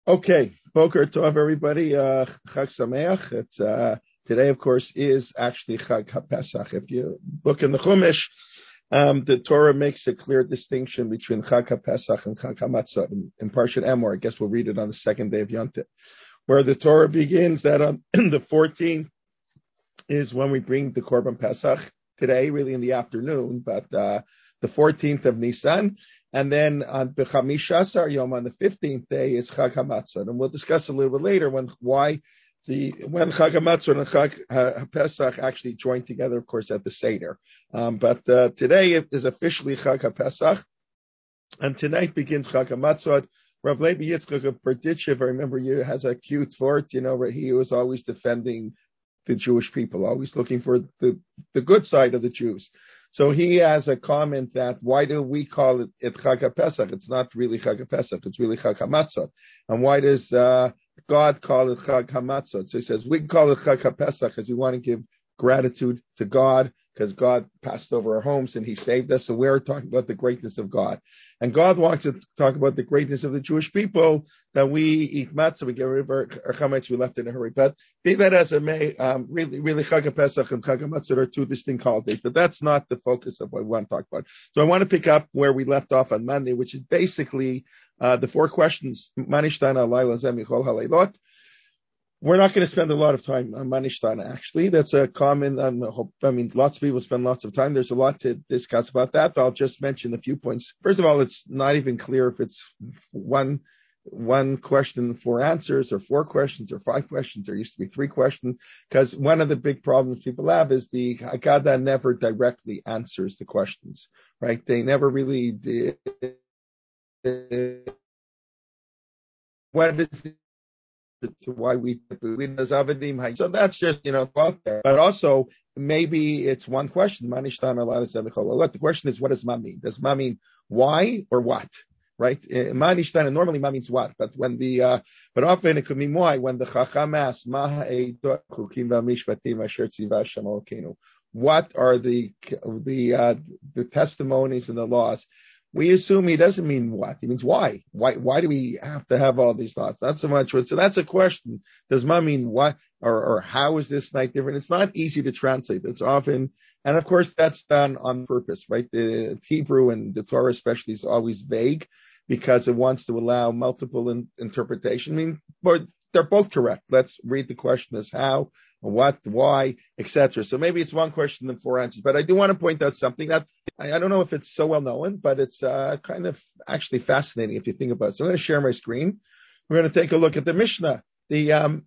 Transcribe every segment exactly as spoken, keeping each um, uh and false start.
Okay, Boker Tov, everybody. Uh, Chag Sameach. It's uh, today, of course, is actually Chag HaPesach. If you look in the Chumash, um, the Torah makes a clear distinction between Chag HaPesach and Chag HaMatzah. In, in Parshat Emor, I guess we'll read it on the second day of Yom Tov, where the Torah begins that on the fourteenth is when we bring the Korban Pesach. Today, really in the afternoon, but uh, the fourteenth of Nisan. And then on the Chamishasar Yom, on the fifteenth day, is Chag HaMatzah. And we'll discuss a little bit later when why the when Chag HaMatzah and Chag HaPesach actually join together, of course, at the Seder. Um, but uh, today is officially Chag HaPesach, and tonight begins Chag HaMatzah. Rav Levi Yitzchak of Berditchev, I remember, you has a cute word, you know, where he was always defending the Jewish people, always looking for the, the good side of the Jews. So he has a comment that why do we call it, it Chag HaPesach? It's not really Chag HaPesach, it's really Chag HaMatzah. And why does uh, God call it Chag HaMatzah? So he says we call it Chag HaPesach because we want to give gratitude to God because God passed over our homes and he saved us. So we're talking about the greatness of God. And God wants to talk about the greatness of the Jewish people, that we eat matzah, we get rid of our, our chametz, we left in a hurry. But be that as it may, um, really, really Chag HaPesach and Chag HaMatzah are two distinct holidays, but that's not the focus of what we want to talk about. So I want to pick up where we left off on Monday, which is basically uh, the four questions. Manishtana Laila Zemichol Halailot. We're not going to spend a lot of time on Manishtana, actually. That's a common, um, I mean, lots of people spend lots of time. There's a lot to discuss about that, but I'll just mention a few points. First of all, it's not even clear if it's one one question, four answers, or four questions, or five questions. There used to be three questions, because one of the big problems people have is the Haggadah never directly answers the questions, right? They never really did. What is the to why we so that's just, you know, out there. But also maybe it's one question. The question is, what does ma mean? Does ma mean why or what? Right? Manishtana, normally ma means what, but when the uh, but often it could mean why. When the Chacham asks, what are the the uh, the testimonies and the laws? We assume he doesn't mean what. He means why. Why Why do we have to have all these thoughts? Not so much. So that's a question. Does ma mean what or, or how is this night different? It's not easy to translate. It's often, and of course that's done on purpose, right? The Hebrew and the Torah especially is always vague because it wants to allow multiple in, interpretation. I mean, but they're both correct. Let's read the question as how, what, why, et cetera. So maybe it's one question and four answers. But I do want to point out something that I, I don't know if it's so well known, but it's uh, kind of actually fascinating if you think about it. So I'm going to share my screen. We're going to take a look at the Mishnah. The um,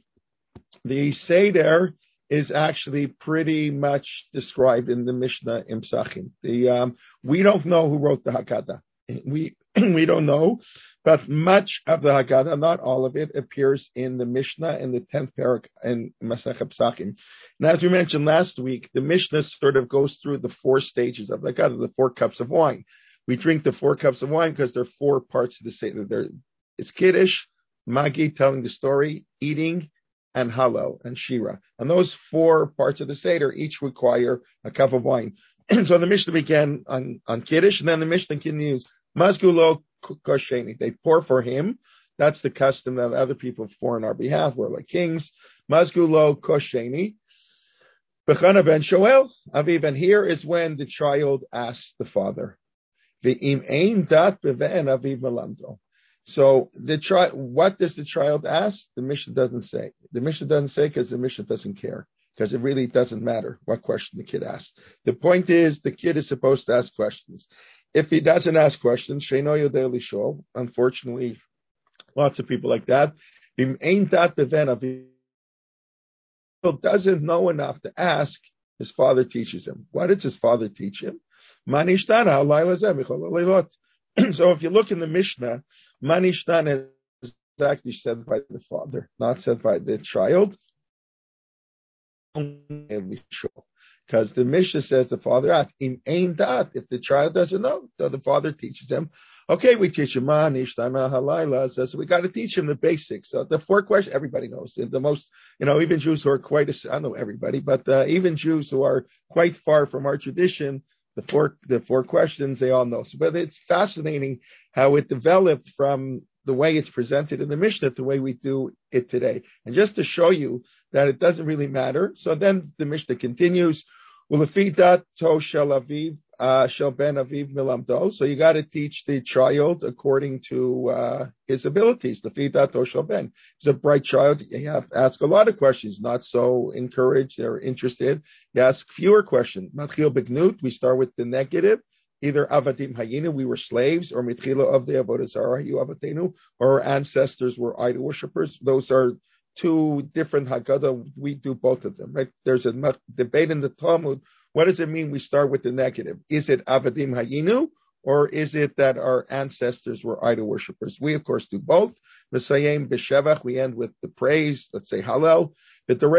the Seder is actually pretty much described in the Mishnah in Psachim. The um, we don't know who wrote the Haggadah. We we don't know, but much of the Haggadah, not all of it, appears in the Mishnah in the tenth parak in Masechet Psachim. And as we mentioned last week, the Mishnah sort of goes through the four stages of the Haggadah, the four cups of wine. We drink the four cups of wine because there are four parts of the Seder. There is Kiddush, Magi, telling the story, eating, and Hallel and Shira. And those four parts of the Seder each require a cup of wine. So the Mishnah began on, on Kiddush, and then the Mishnah continues, Mazgulo Kosheni. They pour for him. That's the custom that other people pour on our behalf. We're like kings. Mazgulo Kosheni. Bechana ben Shoel. Aviv. And here is when the child asks the father. Ve'im ein dat beve'en aviv melamdo. So the child, what does the child ask? The Mishnah doesn't say. The Mishnah doesn't say because the Mishnah doesn't care. Because it really doesn't matter what question the kid asks. The point is the kid is supposed to ask questions. If he doesn't ask questions, Sheino Yodei Lishol, unfortunately, lots of people like that. If he doesn't know enough to ask, his father teaches him. What does his father teach him? Manishtana. So if you look in the Mishnah, Manishtana is actually said by the father, not said by the child. Because the Mishnah says the father asked, in ain dat, if the child doesn't know, so the father teaches him. Okay, we teach him Manishtana Halayla, so we got to teach him the basics. So the four questions, everybody knows. The most, you know, even Jews who are quite, a, I don't know everybody, but uh, even Jews who are quite far from our tradition, the four, the four questions they all know. So, but it's fascinating how it developed from the way it's presented in the Mishnah, the way we do it today. And just to show you that it doesn't really matter, so then the Mishnah continues, Ulefi dato shel aviv shel ben aviv milamdo. So you got to teach the child according to uh, his abilities. Ulefi dato shel ben. He's a bright child. You have to ask a lot of questions. Not so encouraged or interested. You ask fewer questions. Matchil begnut. We start with the negative. Either avadim hayinu, we were slaves, or mitchila of the avodah zarah, you avatenu, or our ancestors were idol worshippers. Those are two different Haggadah. We do both of them, right? There's a debate in the Talmud. What does it mean we start with the negative? Is it avadim hayinu, or is it that our ancestors were idol worshippers? We, of course, do both. Mesayim b'shevach, we end with the praise, let's say Hallel. That's the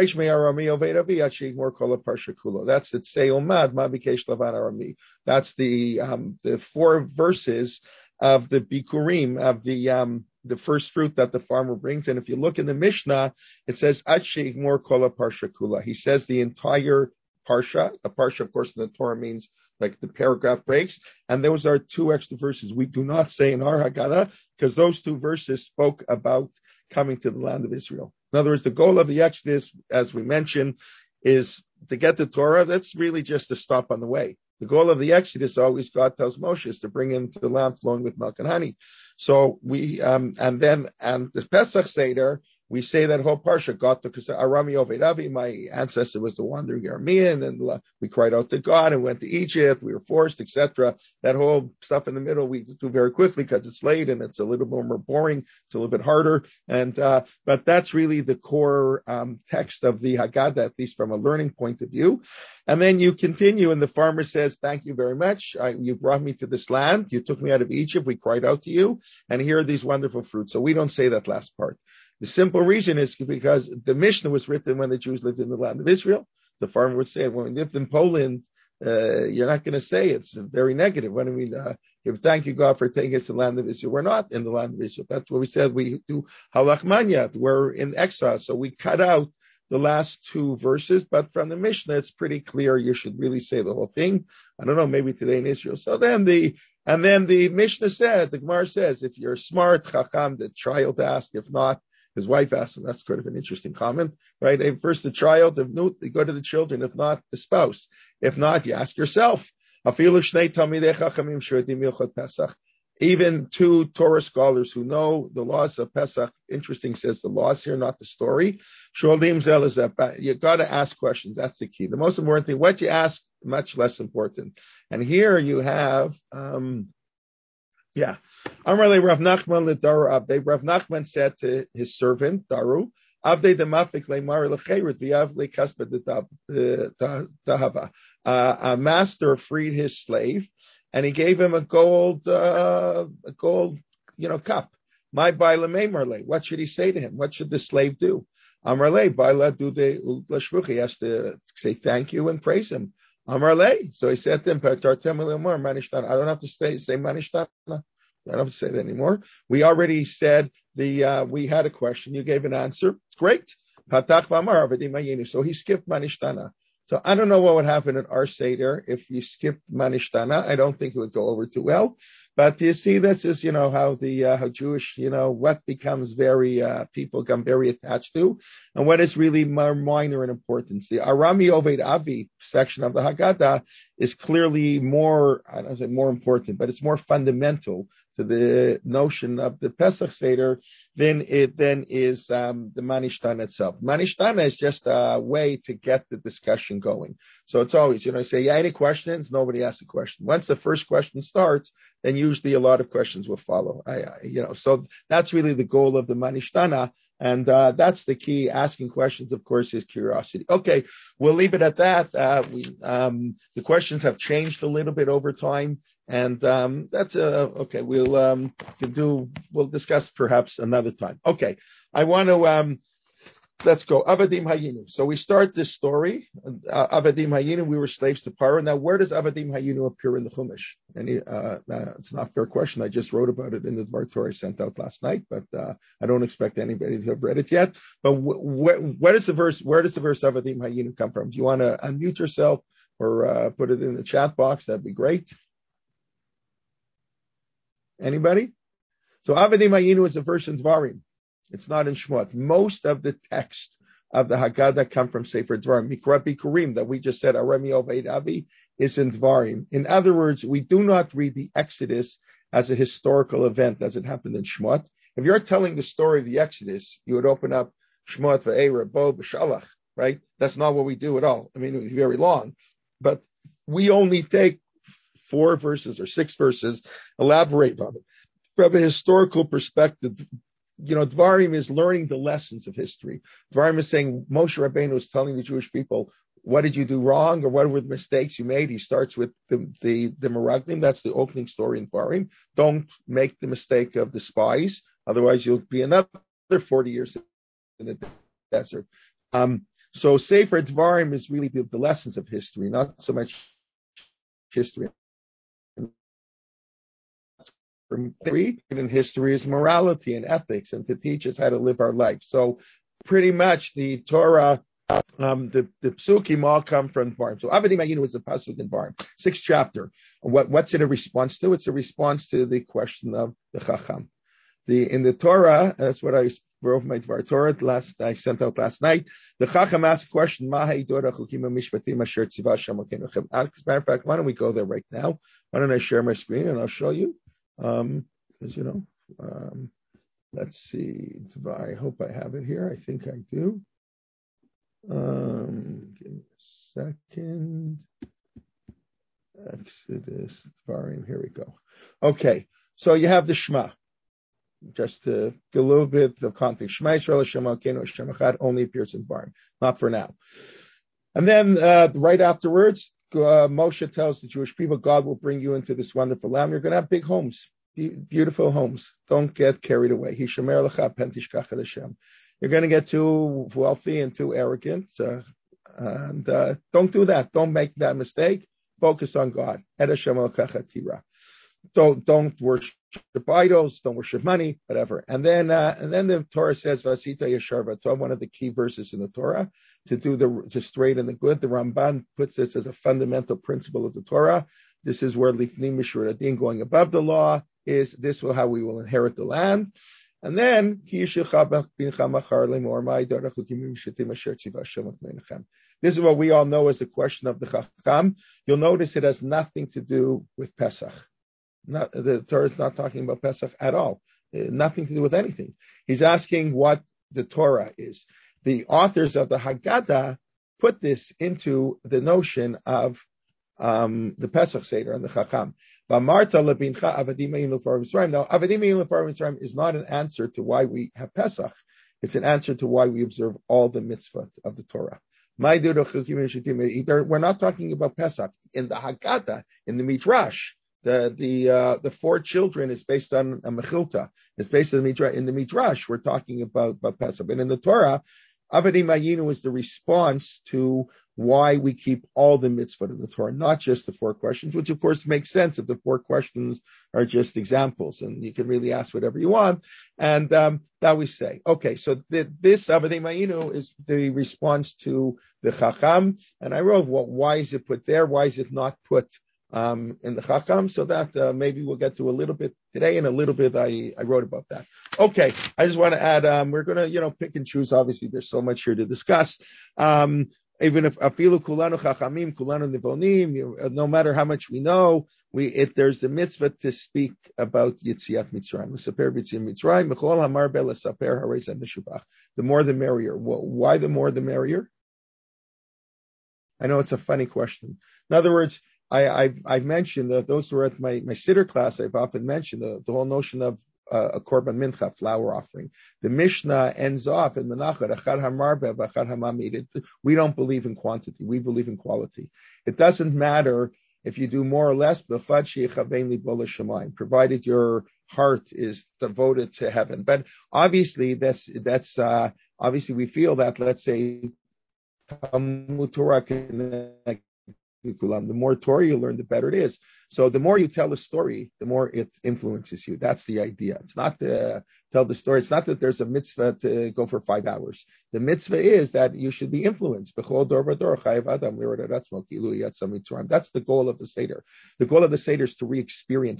Tseyomad, Ma Bikesh Lavan Arami. That's the um, the four verses of the Bikurim, of the um, the first fruit that the farmer brings. And if you look in the Mishnah, it says Ad Sheigmor Kol Parsha Kula. He says the entire parsha. A parsha, of course, in the Torah means like the paragraph breaks. And those are two extra verses we do not say in our Haggadah, because those two verses spoke about coming to the land of Israel. In other words, the goal of the Exodus, as we mentioned, is to get the Torah. That's really just a stop on the way. The goal of the Exodus, always God tells Moshe, is to bring him to the land flowing with milk and honey. So we, um, and then, and the Pesach Seder, we say that whole parsha, God took us, Arami Oved Avi, my ancestor was the wandering Aramean, and we cried out to God and went to Egypt, we were forced, et cetera. That whole stuff in the middle we do very quickly because it's late and it's a little bit more boring, it's a little bit harder. And uh, but that's really the core um, text of the Haggadah, at least from a learning point of view. And then you continue, and the farmer says, "Thank you very much. I, you brought me to this land. You took me out of Egypt. We cried out to you, and here are these wonderful fruits." So we don't say that last part. The simple reason is because the Mishnah was written when the Jews lived in the land of Israel. The farmer would say, when we lived in Poland, uh, you're not going to say it's very negative. When I mean, uh, if thank you, God, for taking us to the land of Israel. We're not in the land of Israel. That's what we said. We do halach manyat. We're in exile. So we cut out the last two verses. But from the Mishnah, it's pretty clear you should really say the whole thing. I don't know, maybe today in Israel. So then the, and then the Mishnah said, the Gemara says, if you're smart, chacham, the child asked. If not, his wife asked him. That's kind of an interesting comment, right? First the child, if no, you go to the children. If not, the spouse. If not, you ask yourself. Even two Torah scholars who know the laws of Pesach, interesting says the laws here, not the story. You got to ask questions. That's the key. The most important thing, what you ask, much less important. And here you have, um, yeah. Amrle Rav Nachman leDaru Avdei. Rav Nachman said to his servant, Daru, Avdei demafik le'mar le'cheret v'yav le'kasped tahava. A master freed his slave, and he gave him a gold, uh, a gold, you know, cup. My baila me'marle. What should he say to him? What should the slave do? Amrle baila dude l'shvuch. He has to say thank you and praise him. Amarle. So he said to him, I don't have to say, say manishtana. I don't have to say that anymore. We already said the, uh, we had a question. You gave an answer. It's great. So he skipped manishtana. So I don't know what would happen at our Seder if you skipped manishtana. I don't think it would go over too well. But you see, this is, you know, how the, uh, how Jewish, you know, what becomes very, uh, people become very attached to, and what is really more minor in importance. The Arami Oved Avi section of the Haggadah is clearly more, I don't say more important, but it's more fundamental to the notion of the Pesach Seder than it then is um, the Manishtana itself. Manishtana is just a way to get the discussion going. So it's always, you know, say, yeah, any questions? Nobody asks a question. Once the first question starts, then usually a lot of questions will follow. I, I, you know, so that's really the goal of the Manishtana, and uh, that's the key. Asking questions, of course, is curiosity. Okay, we'll leave it at that. Uh, we, um, the questions have changed a little bit over time. And um, that's uh, okay. We'll um, can do. We'll discuss perhaps another time. Okay, I want to um, let's go. Avadim Hayinu. So we start this story. Uh, Avadim Hayinu. We were slaves to Paro. Now, where does Avadim Hayinu appear in the Chumash? Any? Uh, uh, it's not a fair question. I just wrote about it in the Dvar Torah I sent out last night, but uh, I don't expect anybody to have read it yet. But wh- wh- what is the verse? Where does the verse Avadim Hayinu come from? Do you want to unmute yourself or uh, put it in the chat box? That'd be great. Anybody? So Avadim Ayinu is a verse in Dvarim. It's not in Shmot. Most of the text of the Haggadah come from Sefer Dvarim. Mikra Bikurim that we just said, Aremi Oveid Avi, is in Dvarim. In other words, we do not read the Exodus as a historical event as it happened in Shmot. If you're telling the story of the Exodus, you would open up Shmot V'Eira Bo B'Shalach, right? That's not what we do at all. I mean, it was very long, but we only take four verses or six verses, elaborate on it. From a historical perspective, you know, Dvarim is learning the lessons of history. Dvarim is saying Moshe Rabbeinu is telling the Jewish people, what did you do wrong or what were the mistakes you made? He starts with the, the, the Meraglim. That's the opening story in Dvarim. Don't make the mistake of the spies. Otherwise, you'll be another forty years in the desert. Um, so Sefer Dvarim is really the, the lessons of history, not so much history. In history is morality and ethics and to teach us how to live our life. So pretty much the Torah, um, the, the psukim all come from Dvarim. So Avadim Ayinu is a pasuk in Dvarim, sixth chapter. What, what's it a response to? It's a response to the question of the Chacham. The, in the Torah, that's what I wrote my Dvar Torah last, I sent out last night. The Chacham asked a question, Mahei Dora Chukim Mishpatim Asher Tzivah Hashem Elokeinu. As a matter of fact, why don't we go there right now? Why don't I share my screen and I'll show you? Um, because you know, um, let's see. I hope I have it here. I think I do. Um, give me a second. Exodus, Dvarim. Here we go. Okay, so you have the Shema. Just to get a little bit of context, Shema Yisrael Hashem Elokeinu Hashem Echad only appears in Dvarim, not for now. And then uh, right afterwards, uh, Moshe tells the Jewish people, God will bring you into this wonderful land. You're going to have big homes, be- beautiful homes. Don't get carried away. Hishamer lecha pen tishkach et Hashem. You're going to get too wealthy and too arrogant. Uh, and uh, don't do that. Don't make that mistake. Focus on God. Et Hashem elokecha tira. Don't don't worship idols, don't worship money, whatever. And then uh, and then the Torah says Vasita Yashar V'Tov, one of the key verses in the Torah, to do the to straighten the good. The Ramban puts this as a fundamental principle of the Torah. This is where Lifnim Mishur Adin, going above the law, is this will how we will inherit the land. And then this is what we all know as the question of the Chacham. You'll notice it has nothing to do with Pesach. Not, the Torah is not talking about Pesach at all. Uh, nothing to do with anything. He's asking what the Torah is. The authors of the Haggadah put this into the notion of um, the Pesach Seder and the Chacham. Now, Avadim Mitzrayim is not an answer to why we have Pesach. It's an answer to why we observe all the mitzvot of the Torah. We're not talking about Pesach. In the Haggadah, in the Midrash, The the uh, the four children is based on a mechilta. It's based on the midrash. In the midrash, we're talking about, about Pesach. And in the Torah, Avadim Ayinu is the response to why we keep all the mitzvot of the Torah, not just the four questions, which of course makes sense if the four questions are just examples, and you can really ask whatever you want. And um, that we say, okay, so the, this Avadim Ayinu is the response to the Chacham. And I wrote, well, why is it put there? Why is it not put Um, in the Chacham, so that uh, maybe we'll get to a little bit today, and a little bit I, I wrote about that. Okay, I just want to add, um, we're going to, you know, pick and choose. Obviously, there's so much here to discuss. Um, even if afilu kulanu chachamim, kulanu nivonim, no matter how much we know, we it there's the mitzvah to speak about Yitziat Mitzrayim. The more the merrier. Why the more the merrier? I know it's a funny question. In other words, I, I've, I've mentioned that those who are at my, my sitter class, I've often mentioned the, the whole notion of uh, a korban mincha, flower offering. The Mishnah ends off in Menachet, achad hamarbe, achad hamamid. We don't believe in quantity. We believe in quality. It doesn't matter if you do more or less, provided your heart is devoted to heaven. But obviously, that's, that's uh, obviously we feel that, let's say, Talmud Torah can the more Torah you learn, the better it is. So the more you tell a story, the more it influences you. That's the idea. It's not to tell the story. It's not that there's a mitzvah to go for five hours. The mitzvah is that you should be influenced. That's the goal of the Seder. The goal of the Seder is to re-experience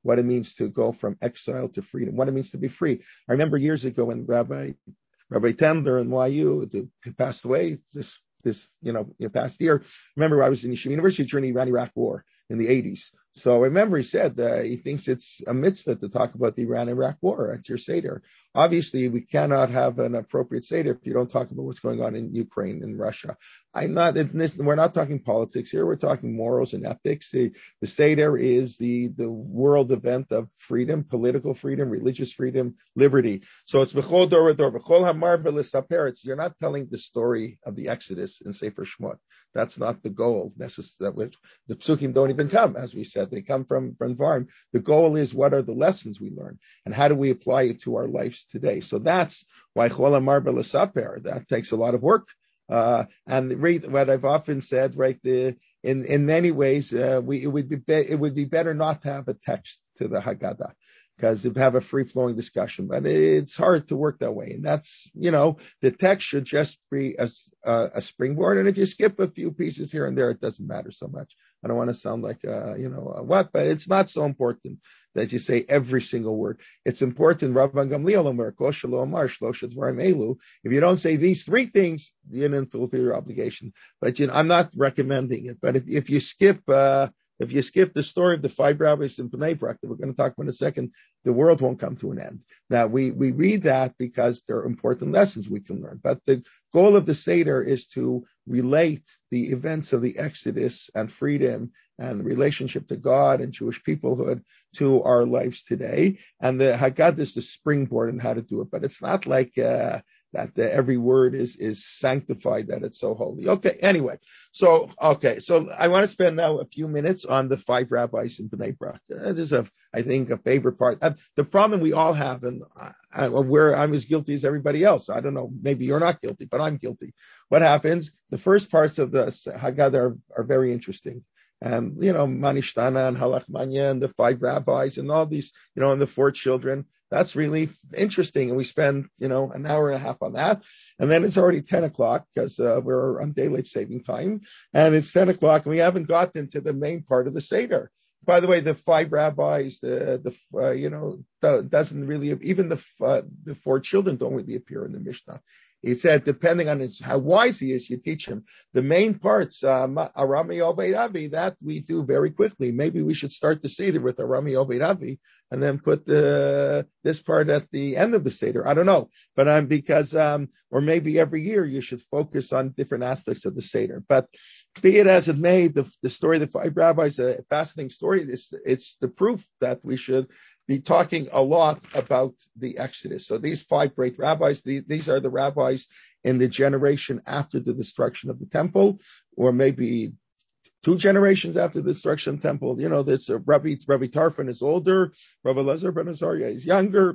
what it means to go from exile to freedom, what it means to be free. I remember years ago when Rabbi Rabbi Tendler in Y U passed away this this you know past year. Remember, I was in Yeshiva University during the Iran-Iraq War in the eighties. So I remember he said uh, he thinks it's a mitzvah to talk about the Iran-Iraq war at your Seder. Obviously, we cannot have an appropriate Seder if you don't talk about what's going on in Ukraine and Russia. I'm not in this. We're not talking politics here. We're talking morals and ethics. The, the Seder is the, the world event of freedom, political freedom, religious freedom, liberty. So it's b'chol dor v'dor, b'chol hamar b'lesaper. It's you're not telling the story of the Exodus in Sefer Shemot. That's not the goal. Necessarily, the psukim don't even come, as we said. They come from from Varm. The goal is what are the lessons we learn and how do we apply it to our lives today. So that's why chol hamar b'lesaper. That takes a lot of work. Uh, and what I've often said, right, the, in in many ways, uh, we it would be, be it would be better not to have a text to the Haggadah, because you have a free flowing discussion. But it's hard to work that way, and that's you know the text should just be a, a, a springboard. And if you skip a few pieces here and there, it doesn't matter so much. I don't want to sound like uh, you know uh, what, but it's not so important that you say every single word. It's important. Rabban Gamliel Omer, Kol Shelo Amar Shlosha Dvarim Elu. If you don't say these three things, you didn't fulfill your obligation. But you know, I'm not recommending it. But if, if you skip, uh, if you skip the story of the five rabbis in Bnei Brak that we're going to talk about in a second, the world won't come to an end. Now we we read that because there are important lessons we can learn. But the goal of the Seder is to relate the events of the Exodus and freedom and the relationship to God and Jewish peoplehood to our lives today. And the Haggadah is the springboard in how to do it. But it's not like uh, that the, every word is is sanctified, that it's so holy. Okay, anyway. So, okay. So I want to spend now a few minutes on the five rabbis in Bnei Brak. Uh, this is, a, I think, a favorite part. Uh, the problem we all have, and I, I, where I'm as guilty as everybody else. I don't know, maybe you're not guilty, but I'm guilty. What happens? The first parts of the Haggadah are, are very interesting. And, you know, Manishtana and Halachmanya and the five rabbis and all these, you know, and the four children. That's really interesting. And we spend, you know, an hour and a half on that. And then it's already ten o'clock because uh, we're on daylight saving time. And it's ten o'clock and we haven't gotten to the main part of the Seder. By the way, the five rabbis, the, the uh, you know, the, doesn't really, even the uh, the four children don't really appear in the Mishnah. He said, depending on his, how wise he is, you teach him. The main parts, um, Arami Obed Avi, that we do very quickly. Maybe we should start the Seder with Arami Obed Avi and then put the, this part at the end of the Seder. I don't know. But um, because, um, or maybe every year you should focus on different aspects of the Seder. But be it as it may, the, the story of the five rabbis, a fascinating story. It's, it's the proof that we should be talking a lot about the Exodus. So these five great rabbis, the, these are the rabbis in the generation after the destruction of the temple, or maybe two generations after the destruction of the temple. You know, there's a Rabbi, Rabbi Tarfon is older, Rabbi Elazar ben Azariah is younger.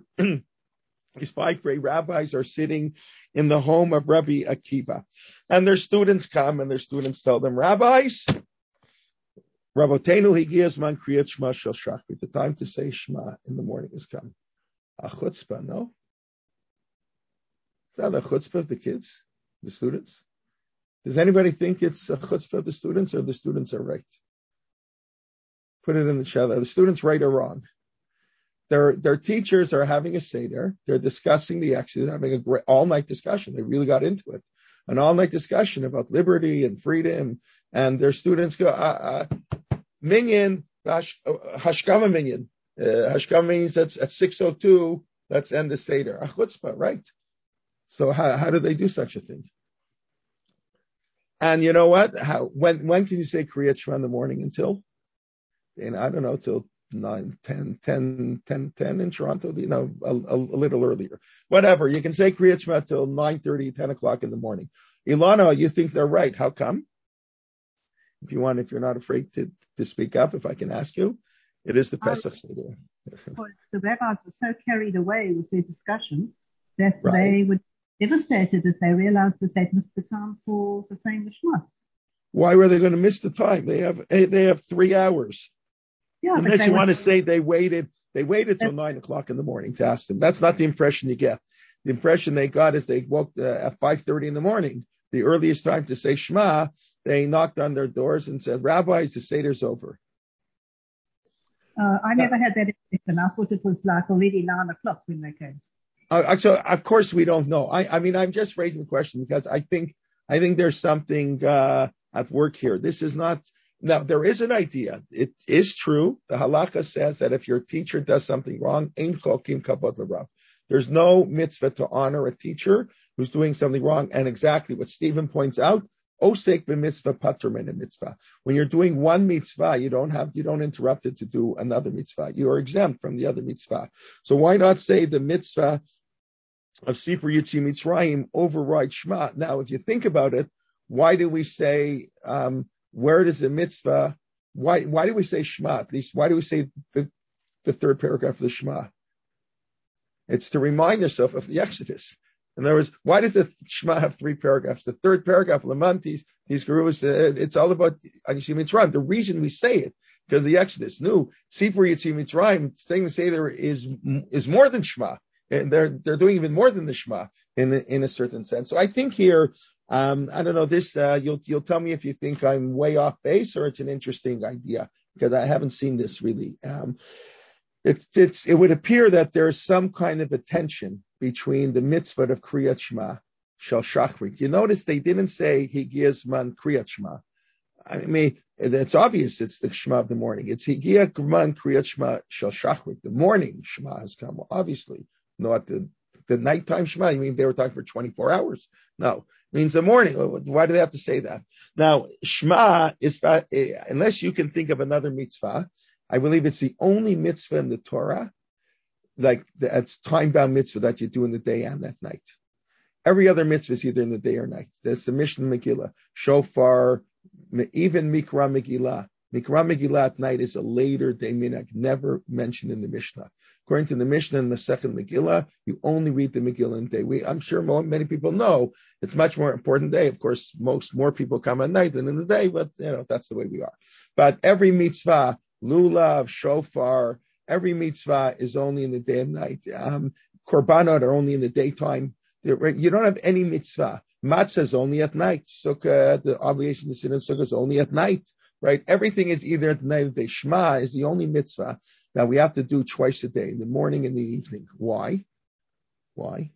These five great rabbis are sitting in the home of Rabbi Akiva. And their students come and their students tell them, rabbis, Rabotenu higias man kriyat shema shel shachrit. The time to say Shema in the morning has come. A chutzpah, no? Is that a chutzpah of the kids, the students? Does anybody think it's a chutzpah of the students, or the students are right? Put it in the chat. Are the students right or wrong? Their their teachers are having a seder. They're discussing the Exodus, having a great all-night discussion. They really got into it. An all-night discussion about liberty and freedom. And their students go, uh, uh, Minyan, Hashkama Minyan. Uh, Hashkama means that's at six oh two, let's end the Seder. A chutzpah, right? So how, how do they do such a thing? And you know what? How, when when can you say Kriyat Shema in the morning until? And I don't know, till nine, ten, ten, ten, ten in Toronto, you know, a, a, a little earlier. Whatever. You can say Kriyat Shema till nine thirty, ten o'clock in the morning. Ilana, you think they're right. How come? If you want, if you're not afraid to, to speak up, if I can ask you, it is the Pesach Seder. Well, the rabbis were so carried away with their discussion that Right. they were devastated as they realized that they'd missed the time for the saying the Shema. Why were they going to miss the time? They have they have three hours. Yeah, Unless you were, want to say they waited, they waited till nine o'clock in the morning to ask them. That's not the impression you get. The impression they got is they woke uh, at five thirty in the morning, the earliest time to say Shema. They knocked on their doors and said, "Rabbis, the Seder's over." Uh, I Now, never had that impression. I thought it was like already nine o'clock when they came. uh, so of course we don't know. I, I mean, I'm just raising the question because I think I think there's something uh, at work here. This is not now. There is an idea. It is true. The halacha says that if your teacher does something wrong, ein chokim kabod l'rav. There's no mitzvah to honor a teacher who's doing something wrong. And exactly what Stephen points out, osek b'mitzvah patur min mitzvah. When you're doing one mitzvah, you don't have, you don't interrupt it to do another mitzvah. You are exempt from the other mitzvah. So why not say the mitzvah of Sifur Yitzi Mitzrayim override Shema? Now, if you think about it, why do we say, um, where does a mitzvah, why, why do we say Shema? At least, why do we say the, the third paragraph of the Shema? It's to remind yourself of the Exodus. In other words, why does the Shema have three paragraphs? The third paragraph, Lamantis, these gurus, uh, it's all about Anishim Mitzrayim. The reason we say it, because of the Exodus. No, Sifur Yitzi Mitzrayim, saying the Seder is, is more than Shema. And they're, they're doing even more than the Shema in, in a certain sense. So I think here, um, I don't know, this, uh, you'll, you'll tell me if you think I'm way off base or it's an interesting idea, because I haven't seen this really. Um, It's, it's, it would appear that there's some kind of a tension between the mitzvah of Kriyat Shema, Shel Shachrit. You notice they didn't say Higias Man Kriyat Shema. I mean, it's obvious it's the Shema of the morning. It's Higia Man Kriyat Shema Shel Shachrit. The morning Shema has come, obviously, not the, the nighttime Shema. You mean they were talking for twenty-four hours? No, it means the morning. Why do they have to say that? Now, Shema is, unless you can think of another mitzvah, I believe it's the only mitzvah in the Torah, like that's time-bound mitzvah that you do in the day and at night. Every other mitzvah is either in the day or night. That's the Mishnah Megillah. Shofar, even Mikra Megillah. Mikra Megillah at night is a later day minhag, never mentioned in the Mishnah. According to the Mishnah in the second Megillah, you only read the Megillah in the day. We, I'm sure more, many people know it's much more important day. Of course, most more people come at night than in the day, but you know that's the way we are. But every mitzvah, lulav, shofar, every mitzvah is only in the day and night. Um, korbanot are only in the daytime. You don't have any mitzvah. Matzah is only at night. Sukkah, the obligation to sit in sukkah is only at night, right? Everything is either at the night or the day. Shema is the only mitzvah that we have to do twice a day, in the morning and the evening. Why? Why?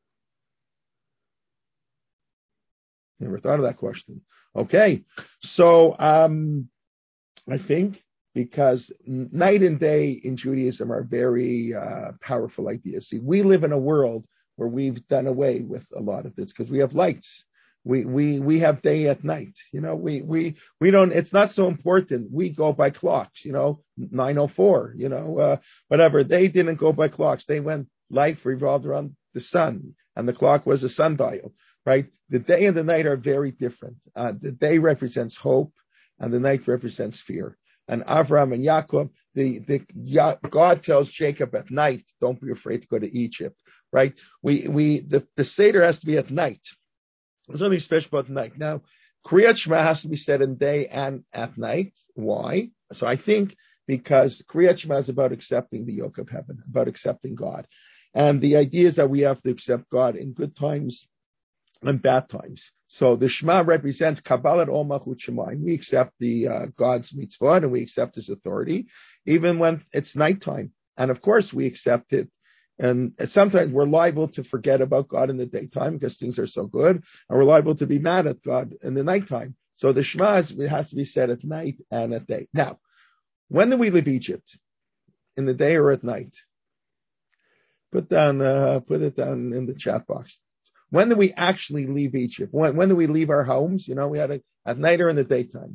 Never thought of that question. Okay, so um, I think because night and day in Judaism are very uh, powerful ideas. See, we live in a world where we've done away with a lot of this because we have lights. We we we have day at night. You know, we we we don't. It's not so important. We go by clocks. You know, nine oh four. You know, uh, whatever. They didn't go by clocks. They went. Life revolved around the sun, and the clock was a sundial. Right. The day and the night are very different. Uh, the day represents hope, and the night represents fear. And Avram and Yaakov, the, the Ya, God tells Jacob at night, don't be afraid to go to Egypt, right? We, we, the, the Seder has to be at night. There's something special about night. Now, Kriyat Shema has to be said in day and at night. Why? So I think because Kriyat Shema is about accepting the yoke of heaven, about accepting God. And the idea is that we have to accept God in good times and bad times. So the Shema represents Kabbalat Ol Malchut Shemayim. We accept the uh, God's mitzvah and we accept His authority, even when it's nighttime. And of course, we accept it. And sometimes we're liable to forget about God in the daytime because things are so good, and we're liable to be mad at God in the nighttime. So the Shema is, it has to be said at night and at day. Now, when do we leave Egypt? In the day or at night? Put down, uh, put it down in the chat box. When do we actually leave Egypt? When, when do we leave our homes? You know, we had a, at night or in the daytime?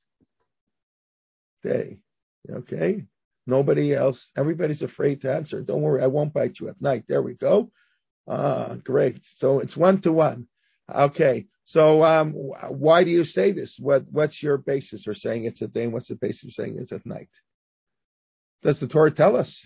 Day. Okay. Nobody else. Everybody's afraid to answer. Don't worry. I won't bite you at night. There we go. Ah, great. So it's one to one. Okay. So, um, why do you say this? What, what's your basis for saying it's a day? And what's the basis for saying it's at night? Does the Torah tell us?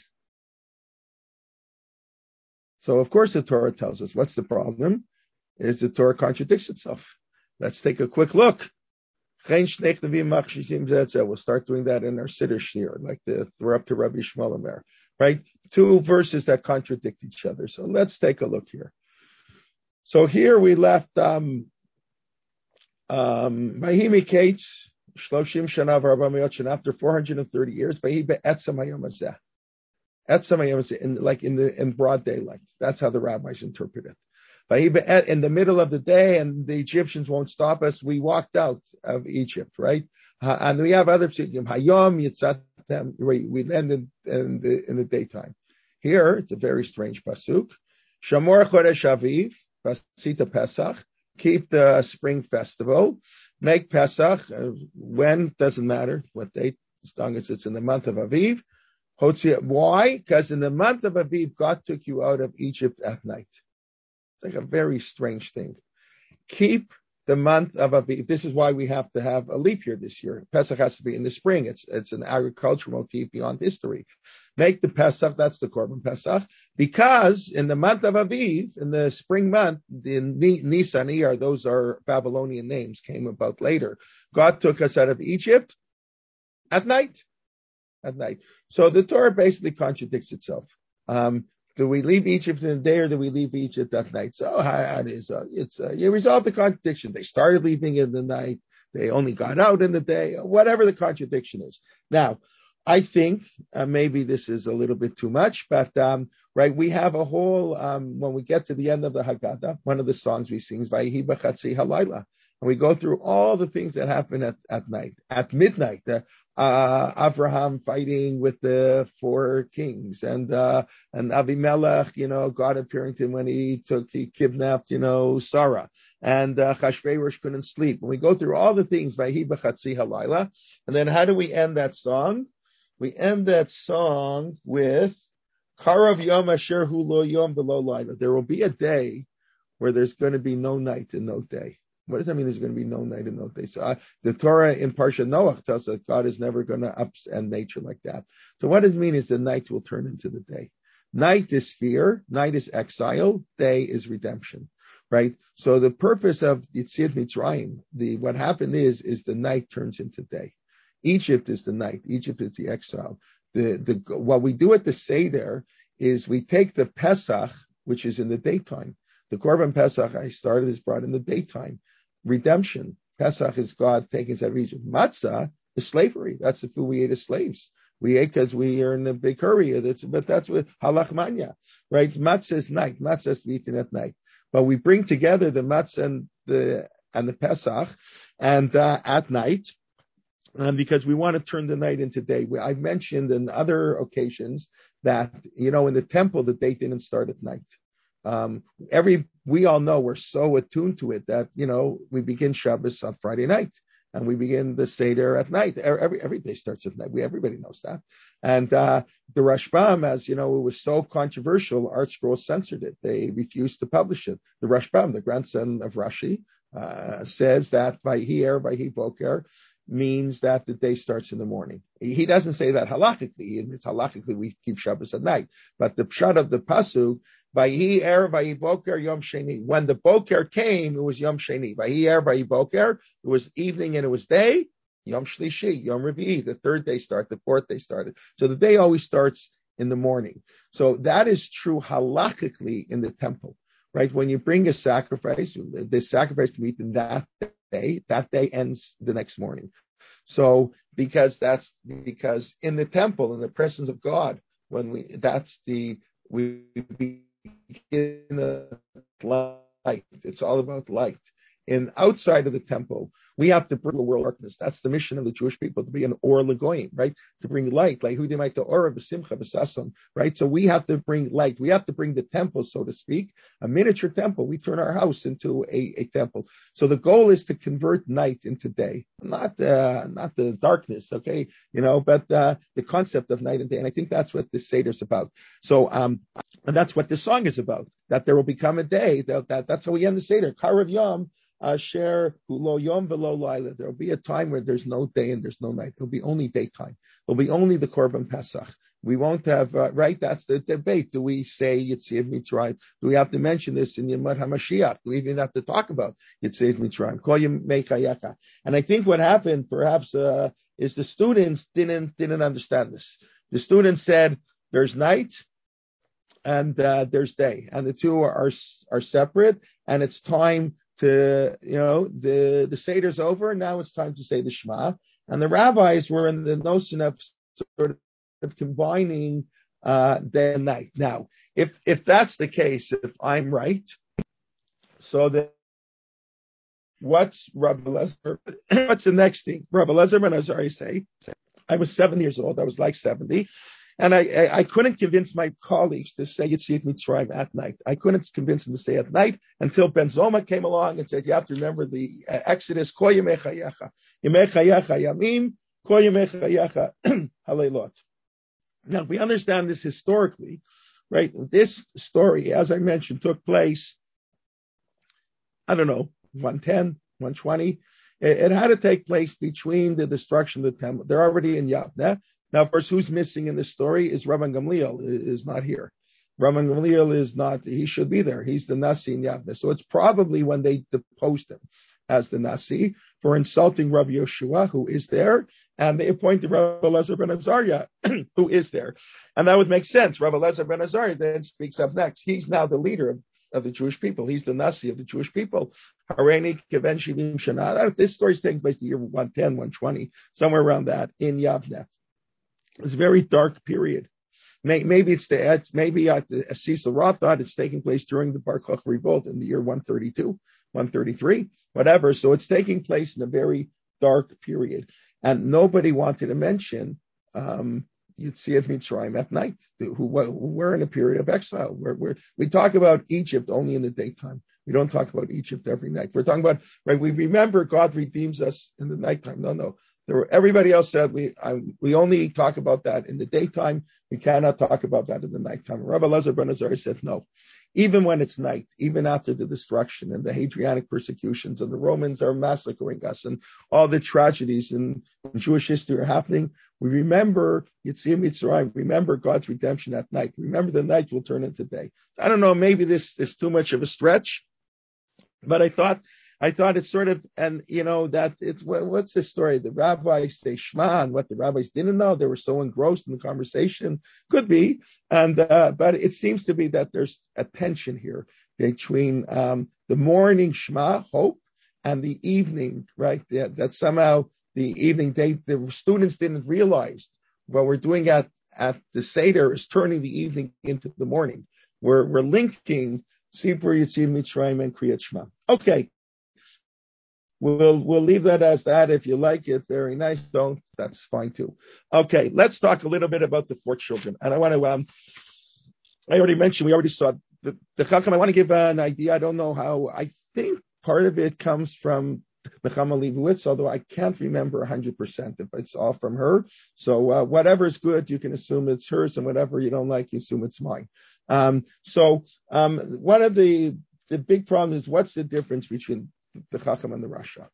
So, of course, the Torah tells us. What's the problem? Is the Torah contradicts itself. Let's take a quick look. We'll start doing that in our Siddur Shir, like the, we're up to Rabbi Shmuel Omer, right? Two verses that contradict each other. So let's take a look here. So here we left, um, um, Mahimi Kates, Shloshim Shana V'Arba Shana, after four hundred thirty years, Vahi Be'etzem Hayom Hazeh. Etzem Hayom Hazeh, in, like in the in broad daylight. That's how the rabbis interpret it. Vahi Be'et, in the middle of the day, and the Egyptians won't stop us, we walked out of Egypt, right? Uh, and we have other psukim. Hayom Yitzatem, we land in, in, the, in the daytime. Here, it's a very strange pasuk. Shamor Chodesh Aviv, Vasita Pesach, keep the spring festival, make Pesach, uh, when, doesn't matter what date, as long as it's in the month of Aviv. Why? Because in the month of Aviv, God took you out of Egypt at night. It's like a very strange thing. Keep the month of Aviv. This is why we have to have a leap year this year. Pesach has to be in the spring. It's it's an agricultural motif beyond history. Make the Pesach, that's the Korban Pesach, because in the month of Aviv, in the spring month, the Nisan, Iyar, those are Babylonian names, came about later. God took us out of Egypt at night. At night. So the Torah basically contradicts itself. Um, Do we leave Egypt in the day, or do we leave Egypt at night? So how it is, uh, it's uh, you resolve the contradiction. They started leaving in the night. They only got out in the day. Whatever the contradiction is. Now, I think uh, maybe this is a little bit too much, but um, right, we have a whole. Um, when we get to the end of the Haggadah, one of the songs we sing is "Vayihi b'chatzi halayla," and we go through all the things that happen at, at night, at midnight. Uh, uh, Abraham fighting with the four kings, and uh, and Avimelech, you know, God appearing to him when he took, he kidnapped, you know, Sarah, and uh, Chashverosh couldn't sleep. And we go through all the things, Vayihi b'chatzi halayla, and then how do we end that song? We end that song with Karav Yom Asher Hu Lo Yom V'Lo Laila. There will be a day where there's going to be no night and no day. What does that mean? There's going to be no night and no day. So uh, the Torah in Parsha Noach tells us that God is never going to upend nature like that. So what does it mean is the night will turn into the day. Night is fear, night is exile, day is redemption, right? So the purpose of Yetziat Mitzrayim, the what happened is is the night turns into day. Egypt is the night. Egypt is the exile. The the what we do at the Seder is we take the Pesach, which is in the daytime. The Korban Pesach I started is brought in the daytime. Redemption. Pesach is God taking us out of Egypt. Matzah is slavery. That's the food we ate as slaves. We ate because we are in a big hurry. That's, but that's what halachmanya, right? Matzah is night. Matzah is to be eaten at night. But we bring together the matzah and the and the Pesach, and uh, at night. Um, because we want to turn the night into day. We, I've mentioned in other occasions that, you know, in the temple, the day didn't start at night. Um, every, we all know, we're so attuned to it that, you know, we begin Shabbos on Friday night and we begin the Seder at night. Every, every day starts at night. We, everybody knows that. And, uh, the Rashbam, as you know, it was so controversial, Art Scroll censored it. They refused to publish it. The Rashbam, the grandson of Rashi, uh, says that Vayhi Er, Vayhi Boker, means that the day starts in the morning. He doesn't say that halachically. It's halachically we keep Shabbos at night. But the pshat of the pasuk, Vayhi er vayhi boker yom sheni. When the boker came, it was yom sheni. Vayhi er vayhi boker, it was evening and it was day. Yom shlishi, yom revi'i. The third day started, the fourth day started. So the day always starts in the morning. So that is true halachically in the temple, right? When you bring a sacrifice, the sacrifice can be eaten that day, that day ends the next morning. So because that's because in the temple, in the presence of God, when we that's the we begin the light. It's all about light. And outside of the temple, we have to bring the world darkness. That's the mission of the Jewish people, to be an or legoyim, right? To bring light, like who they might the aura b'simcha b'sason, right? So we have to bring light. We have to bring the temple, so to speak, a miniature temple. We turn our house into a, a temple. So the goal is to convert night into day, not uh, not the darkness, okay? You know, but uh, the concept of night and day. And I think that's what this Seder is about. So, um, and that's what this song is about. That there will become a day. That, that that's how we end the Seder. Karav Yom. Asher Hulo Yom V'Lo Laila. There will be a time where there's no day and there's no night. There'll be only daytime. There'll be only the Korban Pesach. We won't have, uh, right? That's the debate. Do we say Yetziat Mitzrayim? Do we have to mention this in Yemot HaMashiach? Do we even have to talk about Yetziat Mitzrayim? Kol Yemei Chayecha. And I think what happened, perhaps, uh, is the students didn't didn't understand this. The students said there's night and uh, there's day, and the two are are separate, and it's time to, you know, the, the Seder's over, and now it's time to say the Shema. And the rabbis were in the notion of sort of combining uh, day and night. Now, if if that's the case, if I'm right, so that what's Rabbi Lezer, what's the next thing? Rabbi Lezer ben Azariah say, I was seven years old, I was like seventy, and I, I, I couldn't convince my colleagues to say Yetziat Mitzrayim at night. I couldn't convince them to say at night until Ben Zoma came along and said, you have to remember the uh, Exodus, Kol Yemei Chayecha, Yemei Chayecha Yamim, Kol Yemei Chayecha Halelot. Now, we understand this historically, right? This story, as I mentioned, took place, I don't know, one ten, one twenty. It, it had to take place between the destruction of the temple. They're already in Yavneh. Now, of course, who's missing in the story is Rabban Gamliel is not here. Rabban Gamliel is not, he should be there. He's the Nasi in Yavneh. So it's probably when they deposed him as the Nasi for insulting Rabbi Yeshua, who is there, and they appointed Rabbi Lezer ben Azariah, who is there. And that would make sense. Rabbi Lezer ben Azariah then speaks up next. He's now the leader of, of the Jewish people. He's the Nasi of the Jewish people. Hareni Keven Shivim Shana. This story is taking place in the year one ten, one twenty, somewhere around that, in Yavneh. It's a very dark period. Maybe it's the it's maybe at the Cecil Roth thought it's taking place during the Bar Kokhba revolt in the year one thirty-two, one thirty-three, whatever. So it's taking place in a very dark period, and nobody wanted to mention um, Yetziat Mitzrayim at night, who, who were in a period of exile. Where we're, we talk about Egypt only in the daytime. We don't talk about Egypt every night. We're talking about right. We remember God redeems us in the nighttime. No, no. There were, everybody else said we I, we only talk about that in the daytime. We cannot talk about that in the nighttime. Rabbi Lezer ben Azariah said no. Even when it's night, even after the destruction and the Hadrianic persecutions and the Romans are massacring us and all the tragedies in, in Jewish history are happening, we remember Yetziat Mitzrayim, remember God's redemption at night. Remember the night will turn into day. I don't know, maybe this is too much of a stretch, but I thought I thought it's sort of, and you know, that it's, what's the story? The rabbis say Shema, and what the rabbis didn't know, they were so engrossed in the conversation. Could be, and uh, but it seems to be that there's a tension here between um, the morning Shema, hope, and the evening, right? That, that somehow the evening, they, the students didn't realize what we're doing at, at the Seder is turning the evening into the morning. We're, we're linking Sipur Yetziat Mitzrayim and Kriyat Shema. Okay. We'll we'll leave that as that. If you like it, very nice. Don't, that's fine too. Okay, let's talk a little bit about the four children. And I want to, um, I already mentioned, we already saw the, the Chacham. I want to give an idea. I don't know how. I think part of it comes from Nechama Leibowitz, although I can't remember one hundred percent if it's all from her. So uh, whatever is good, you can assume it's hers, and whatever you don't like, you assume it's mine. Um, so um, one of the, the big problems is, what's the difference between the Chacham and the Rasha,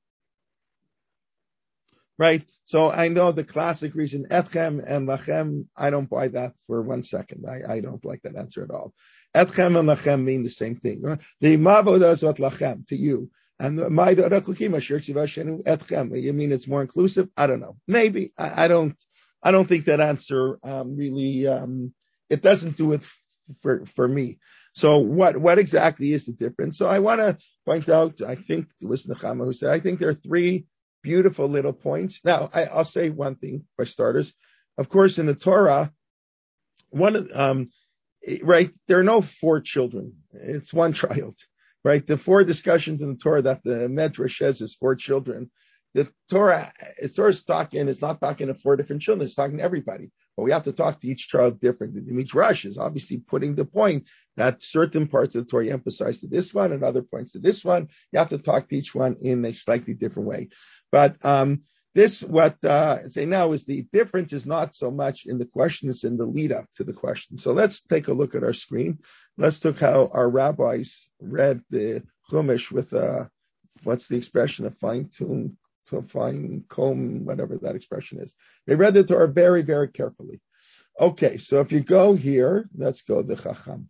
right? So I know the classic reason, Etchem and Lachem, I don't buy that for one second. I, I don't like that answer at all. Etchem and Lachem mean the same thing. The Mavodah is what Lachem, to you. And the Ma'ida Rachukim, Asher Tzivashenu Etchem. You mean it's more inclusive? I don't know. Maybe. I, I don't I don't think that answer um, really, um, it doesn't do it f- for, for me. So what, what exactly is the difference? So I want to point out, I think it was Nechama who said, I think there are three beautiful little points. Now, I, I'll say one thing for starters. Of course, in the Torah, one of, um, right, there are no four children. It's one child, right? The four discussions in the Torah that the Medrash says is four children. The Torah, the Torah is talking, it's not talking to four different children, it's talking to everybody. But we have to talk to each child differently. The Midrash is obviously putting the point that certain parts of the Torah emphasize to this one and other points to this one. You have to talk to each one in a slightly different way. But um, this, what uh, I say now, is the difference is not so much in the question, it's in the lead up to the question. So let's take a look at our screen. Let's look how our rabbis read the Chumash with, uh, what's the expression, a fine-tuned, to fine comb, whatever that expression is. They read the Torah very, very carefully. Okay, so if you go here, let's go the Chacham.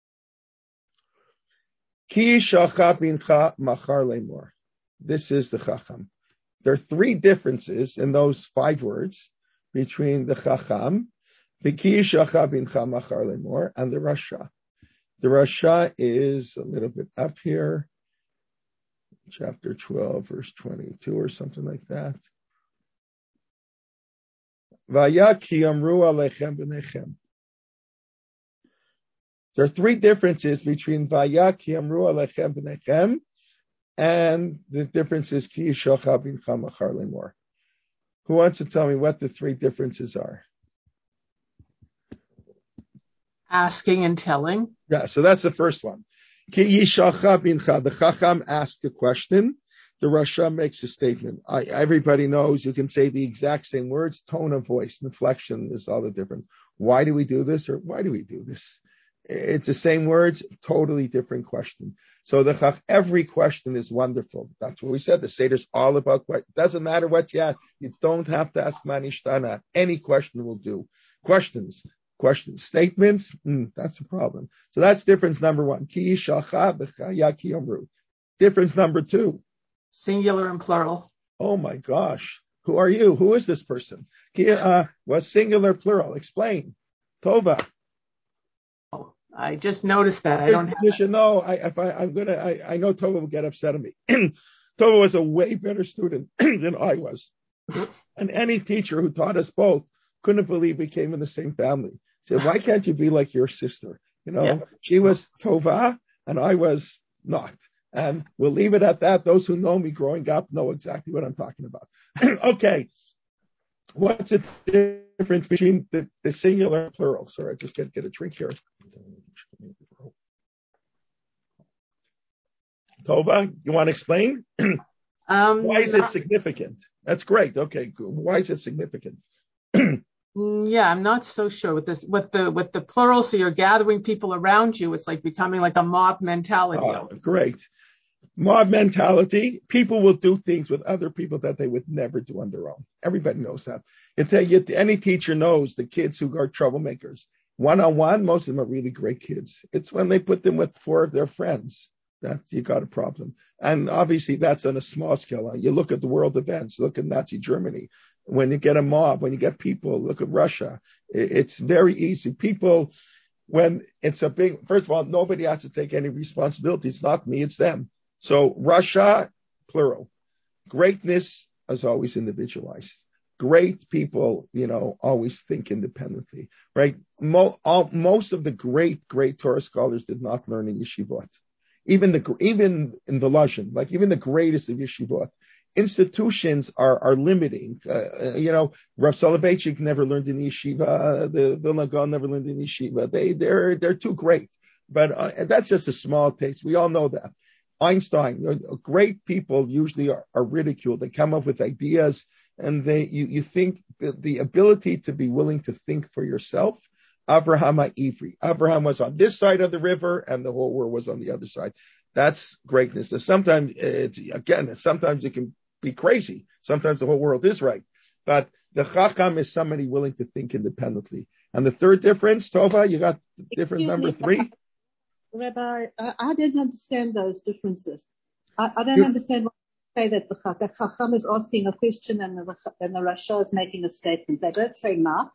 Ki shacha bincha machar lemor. This is the Chacham. There are three differences in those five words between the Chacham, the Ki shacha bincha machar lemor, and the Rasha. The Rasha is a little bit up here. chapter twelve, verse twenty-two, or something like that. Vaya ki amru alechem b'nechem. There are three differences between Vaya ki amru alechem b'nechem and the difference is ki yishalcha bincha machar lemor. Who wants to tell me what the three differences are? Asking and telling. Yeah, so that's the first one. Ki yishalcha bincha. The Chacham asks a question. The Rasha makes a statement. I, everybody knows you can say the exact same words, tone of voice, inflection is all the difference. Why do we do this, or why do we do this? It's the same words, totally different question. So the Chach, every question is wonderful. That's what we said. The Seder's all about what. Doesn't matter what you ask. You don't have to ask Manishtana. Any question will do. Questions, questions, statements. Mm, that's a problem. So that's difference number one. Ki yishalcha b'chaya ki amru. Difference number two. Singular and plural. Oh my gosh. Who are you? Who is this person? Uh, what's singular, plural? Explain. Tova. Oh, I just noticed that. I don't have You should know. I, if I, I'm gonna, I, I know Tova will get upset at me. Tova was a way better student than I was. And any teacher who taught us both couldn't believe we came in the same family. Said, why can't you be like your sister? You know, yeah. She was Tova and I was not. And we'll leave it at that. Those who know me growing up know exactly what I'm talking about. Okay. What's the difference between the, the singular and plural? Sorry, I just get, get a drink here. Tova, you want to explain? Um, Why is not, it significant? That's great. Okay, good. Why is it significant? Yeah, I'm not so sure with this. With the with the plural, so you're gathering people around you. It's like becoming like a mob mentality. Oh, great. Mob mentality. People will do things with other people that they would never do on their own. Everybody knows that. You, any teacher knows the kids who are troublemakers. One-on-one, most of them are really great kids. It's when they put them with four of their friends that you got a problem. And obviously that's on a small scale. You look at the world events, look at Nazi Germany. When you get a mob, when you get people, look at Russia. It's very easy. People, when it's a big, first of all, nobody has to take any responsibility. It's not me, it's them. So Russia, plural. Greatness is always individualized. Great people, you know, always think independently, right? Mo, all, most of the great, great Torah scholars did not learn in yeshivot. Even the, even in the Lashon, like even the greatest of yeshivot, institutions are, are limiting. Uh, you know, Rav Soloveitchik never learned in yeshiva. The Vilna Gaon never learned in yeshiva. They, they're, they're too great. But uh, that's just a small taste. We all know that. Einstein, great people usually are, are ridiculed. They come up with ideas and they, you, you think the ability to be willing to think for yourself. Avraham HaIvri. Avraham was on this side of the river and the whole world was on the other side. That's greatness. And sometimes, it's, again, sometimes it can be crazy. Sometimes the whole world is right. But the Chacham is somebody willing to think independently. And the third difference, Tova, you got difference number three? Rabbi, I, I don't understand those differences. I, I don't you, understand why you say that the, the Chacham is asking a question and the, and the Rasha is making a statement. They don't say ma.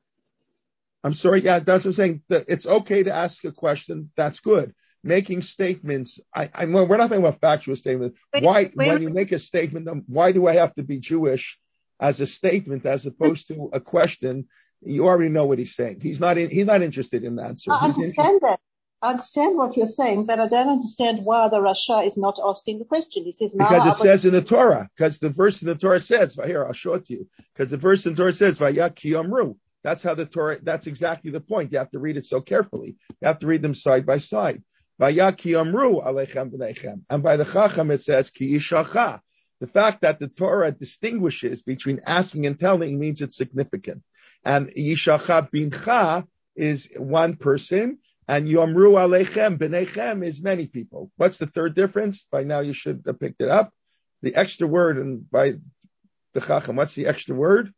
I'm sorry, yeah, that's what I'm saying. It's okay to ask a question. That's good. Making statements, I, I we're not talking about factual statements. Wait, why, wait, when wait. you make a statement, why do I have to be Jewish as a statement as opposed to a question? You already know what he's saying. He's not in, he's not interested in that. So I understand that. I understand what you're saying, but I don't understand why the Rasha is not asking the question. He says, because it says in the Torah, because the verse in the Torah says, here, I'll show it to you, because the verse in the Torah says, Vaya ki amru. That's how the Torah, that's exactly the point. You have to read it so carefully. You have to read them side by side. Vaya ki amru alechem b'nechem. And by the Chacham it says, ki yishalcha. The fact that the Torah distinguishes between asking and telling means it's significant. And yishalcha bincha is one person, and yomru alechem b'nechem is many people. What's the third difference? By now you should have picked it up. The extra word, and by the Chacham, what's the extra word?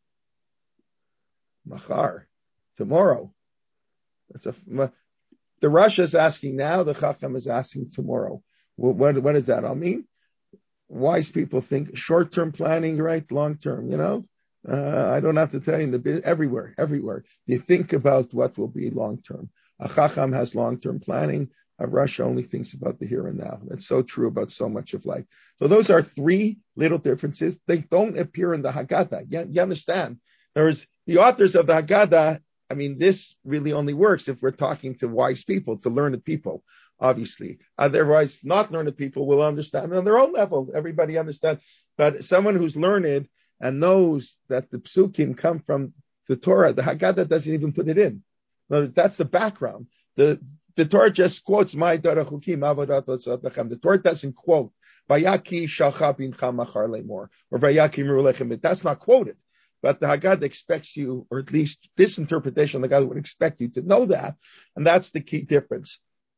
Machar, tomorrow. That's a, the Rasha is asking now, the Chacham is asking tomorrow. What, what, what does that all mean? Wise people think short-term planning, right? Long-term, you know? Uh, I don't have to tell you, in the, everywhere, everywhere. You think about what will be long-term. A Chacham has long-term planning. A Russia only thinks about the here and now. That's so true about so much of life. So those are three little differences. They don't appear in the Haggadah. You, you understand? There's the authors of the Haggadah. I mean, this really only works if we're talking to wise people, to learned people, obviously. Otherwise, not learned people will understand on their own level. Everybody understands. But someone who's learned and knows that the psukim come from the Torah, the Haggadah doesn't even put it in. That's the background. The the Torah just quotes my Darachukim Avodat. The Torah doesn't quote Vayaki Shalcha Bincha Machar Lemor or Vayaki Merulechem. That's not quoted. But the Haggadah expects you, or at least this interpretation of the Haggadah would expect you to know that, and that's the key difference.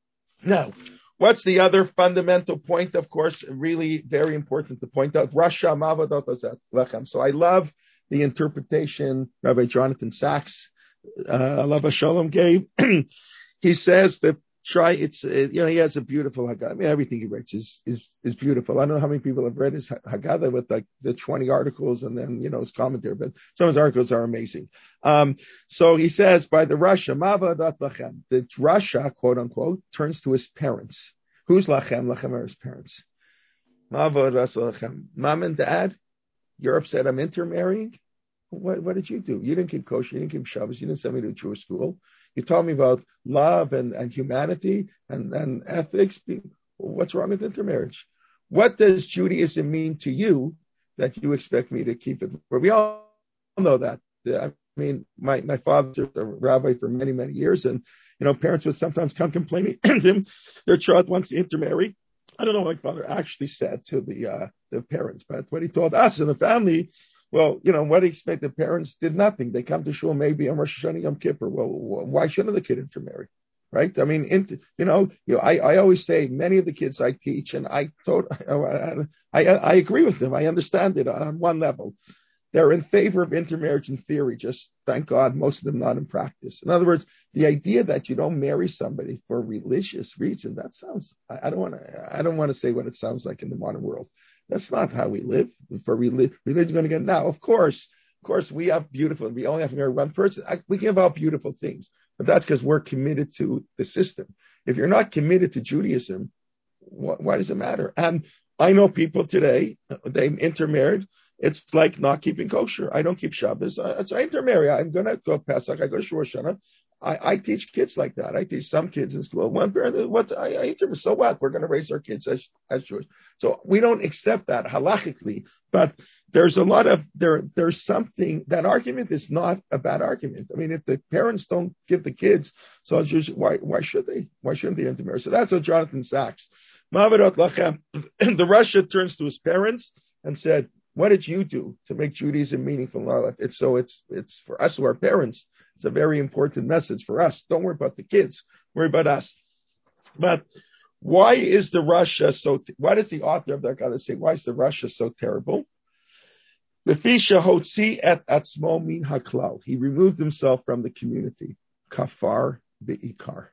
Now, what's the other fundamental point? Of course, really very important to point out. Rasha Mavadot Lechem. So I love the interpretation Rabbi Jonathan Sachs, uh, Alav Shalom gave. He says that try it's uh, you know he has a beautiful Haggadah. I mean everything he writes is is is beautiful. I don't know how many people have read his Haggadah with like the twenty articles and then you know his commentary, but some of his articles are amazing. Um, so he says by the Rasha Mavadat Lachem, the Rasha quote unquote turns to his parents. Who's Lachem? Lachem are his parents. Mavadat Lachem. Mom and dad, you're upset I'm intermarrying. What what did you do? You didn't keep kosher. You didn't keep Shabbos. You didn't send me to a Jewish school. You told me about love and, and humanity and, and ethics. What's wrong with intermarriage? What does Judaism mean to you that you expect me to keep it? Well, we all know that. I mean, my, my father's a rabbi for many, many years, and you know, parents would sometimes come complaining to him, their child wants to intermarry. I don't know what my father actually said to the uh, the parents, but what he told us in the family, well, you know, what do you expect? The parents did nothing. They come to shul maybe on Rosh Hashanah, Yom Kippur. Well, why shouldn't the kid intermarry? Right? I mean, inter, you know, you know, I, I always say many of the kids I teach, and I told, I, I, I agree with them. I understand it on one level. They're in favor of intermarriage in theory, just thank God, most of them not in practice. In other words, the idea that you don't marry somebody for religious reason, that sounds, I, I don't want to, I don't want to say what it sounds like in the modern world. That's not how we live. For religion, religion going to get now. Of course, of course, we have beautiful. We only have to marry one person. I, we give out beautiful things, but that's because we're committed to the system. If you're not committed to Judaism, wh- why does it matter? And I know people today, they intermarried. It's like not keeping kosher. I don't keep Shabbos. I, so I intermarry. I'm going to go Pesach. I go to Rosh Hashanah. I, I teach kids like that. I teach some kids in school. One parent, what I, I intermarry. So what? We're going to raise our kids as as Jewish. So we don't accept that halachically. But there's a lot of there. There's something. That argument is not a bad argument. I mean, if the parents don't give the kids, so it's just, why why should they? Why shouldn't they intermarry? So that's what Jonathan Sachs. Ma'avedot lachem. The Russia turns to his parents and said, what did you do to make Judaism meaningful in our life? It's so it's it's for us who are parents. It's a very important message for us. Don't worry about the kids. Worry about us. But why is the Russia so? Why does the author of that got to say? Why is the Russia so terrible? Befisha hotzi et atzmo min haklal. He removed himself from the community. Kafar beikar.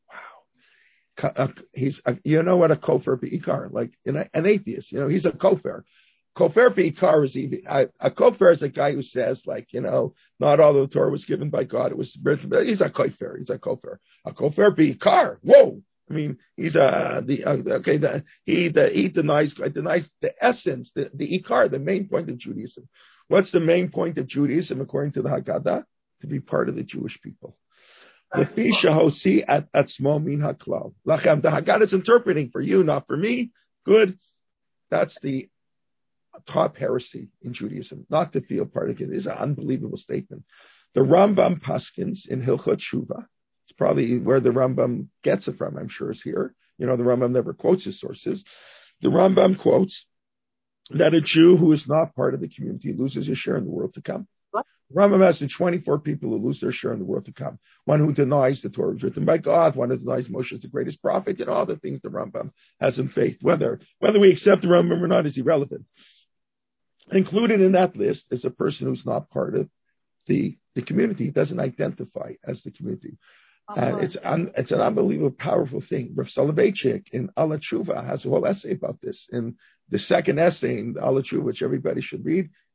Wow. He's you know what a kofar beikar, like an atheist. You know he's a kofar. Kofer Beikar is even, a, a Kofer is a guy who says, like, you know, not all the Torah was given by God. It was written, but he's a Kofer. He's a Kofer. A Kofer Beikar. Whoa. I mean, he's a, the, uh, okay, the, he, the, he denies, denies the essence, the, the Ikar, the main point of Judaism. What's the main point of Judaism, according to the Haggadah? To be part of the Jewish people. Lefi shahosi at atzmo min haklal. Lachem, the Haggadah is interpreting for you, not for me. Good. That's the top heresy in Judaism, not to feel part of it. It is an unbelievable statement. The Rambam Paskins in Hilchot Shuvah, it's probably where the Rambam gets it from, I'm sure is here. You know, the Rambam never quotes his sources. The Rambam quotes that a Jew who is not part of the community loses his share in the world to come. What? Rambam has the twenty-four people who lose their share in the world to come. One who denies the Torah was written by God, one who denies Moshe is the greatest prophet, you know, all the things the Rambam has in faith. Whether, whether we accept the Rambam or not is irrelevant. Included in that list is a person who's not part of the, the community. He doesn't identify as the community. Uh-huh. And it's un, it's an unbelievable, powerful thing. Rav Soloveitchik in Ala Tshuva has a whole essay about this. In the second essay in Ala Tshuva, which everybody should read,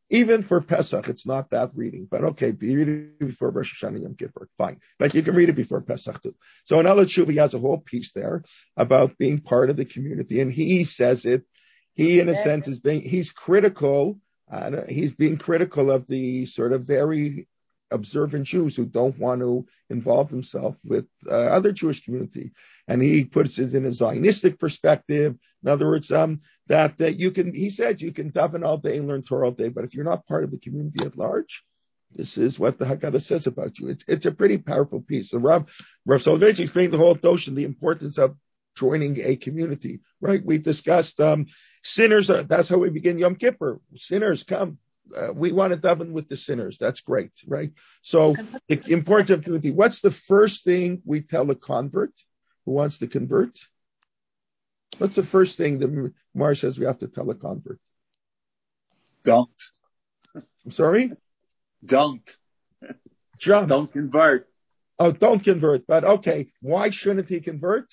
Even for Pesach, it's not bad reading, but okay, be read it before Rosh Hashanah Yom Kippur, fine. But you can read it before Pesach too. So in Ala Tshuva, he has a whole piece there about being part of the community, and he says it. He, in a sense, is being he's critical. Uh, he's being critical of the sort of very observant Jews who don't want to involve themselves with uh, other Jewish community, and he puts it in a Zionistic perspective. In other words, um, that uh, you can, he said, you can daven all day and learn Torah all day, but if you're not part of the community at large, this is what the Haggadah says about you. It's it's a pretty powerful piece. So Rav Rav Soloveitchik explained the whole notion, the importance of joining a community. Right? We've discussed um, sinners. Are, that's how we begin Yom Kippur. Sinners come. Uh, we want to daven with the sinners. That's great, right? So the importance of community. What's the first thing we tell a convert who wants to convert? What's the first thing that Mar says we have to tell a convert? Don't. I'm sorry? Don't. Jump. Don't convert. Oh, don't convert. But okay, why shouldn't he convert?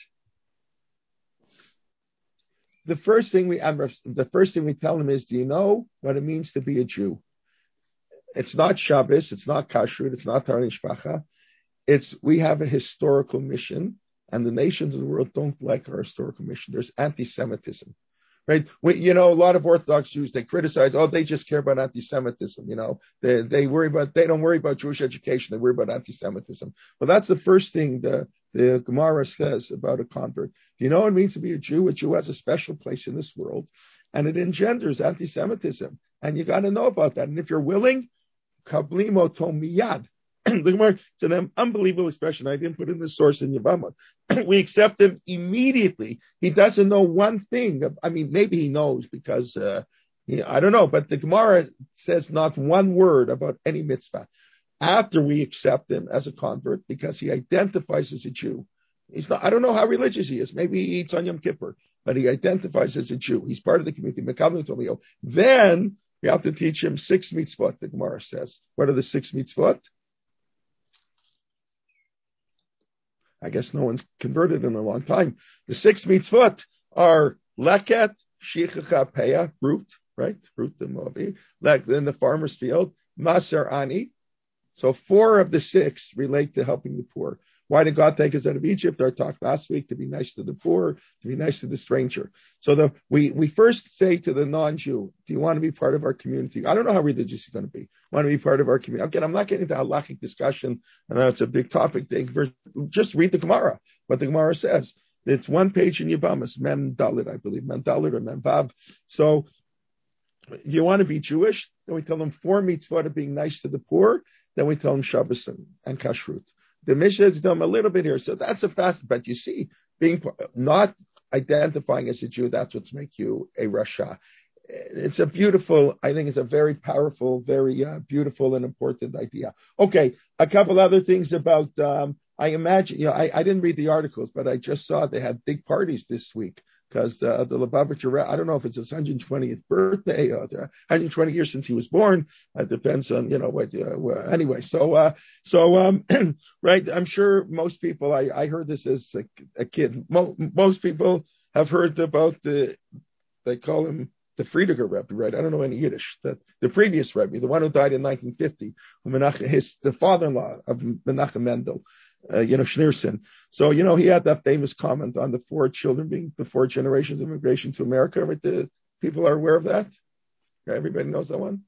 The first thing we the first thing we tell him is, do you know what it means to be a Jew? It's not Shabbos, it's not Kashrut, it's not Taran Mishpacha. It's we have a historical mission, and the nations of the world don't like our historical mission. There's anti-Semitism, right? We, you know, a lot of Orthodox Jews, they criticize, oh, they just care about anti-Semitism. You know, they they worry about they don't worry about Jewish education, they worry about anti-Semitism. Well, that's the first thing the the Gemara says about a convert. You know what it means to be a Jew? A Jew has a special place in this world, and it engenders anti-Semitism, and you got to know about that. And if you're willing, kablimo to miyad. The Gemara, to them, unbelievable expression. I didn't put in the source in Yevamot. We accept him immediately. He doesn't know one thing. I mean, maybe he knows because uh, he, I don't know. But the Gemara says not one word about any mitzvah. After we accept him as a convert, because he identifies as a Jew. He's not, I don't know how religious he is. Maybe he eats on Yom Kippur, but he identifies as a Jew. He's part of the community. Then we have to teach him six mitzvot, the Gemara says. What are the six mitzvot? I guess no one's converted in a long time. The six mitzvot are leket, shichacha peah, root, right? Root the Moavi. Like in the farmer's field, maser ani. So four of the six relate to helping the poor. Why did God take us out of Egypt? Our talk last week, to be nice to the poor, to be nice to the stranger. So the, we, we first say to the non-Jew, do you want to be part of our community? I don't know how religious you're going to be. Want to be part of our community? Again, I'm not getting into halachic discussion. I know it's a big topic. Just read the Gemara, what the Gemara says. It's one page in Yevamos, Mem Dalit, I believe, Mem Dalit or Mem Vav. So if you want to be Jewish, then we tell them four mitzvot of being nice to the poor. Then we tell them Shabbos and, and Kashrut. The Mishnah is done a little bit here. So that's a fast, but you see, being not identifying as a Jew, that's what's make you a Rasha. It's a beautiful, I think it's a very powerful, very uh, beautiful and important idea. Okay, a couple other things about, um, I imagine, you know, I, I didn't read the articles, but I just saw they had big parties this week. Because uh, the Lubavitcher, I don't know if it's his one hundred twentieth birthday or one hundred twenty years since he was born. It depends on, you know, what, uh, anyway. So, uh, so, um, right. I'm sure most people, I, I heard this as a, a kid. Mo, most people have heard about the, they call him the Friediger Rebbe, right? I don't know any Yiddish. The, the previous Rebbe, the one who died in nineteen fifty, who Menachem, his, the father-in-law of Menachem Mendel. Uh, you know, Schneerson. So, you know, he had that famous comment on the four children being the four generations of immigration to America. Right? The people are aware of that. Everybody knows that one.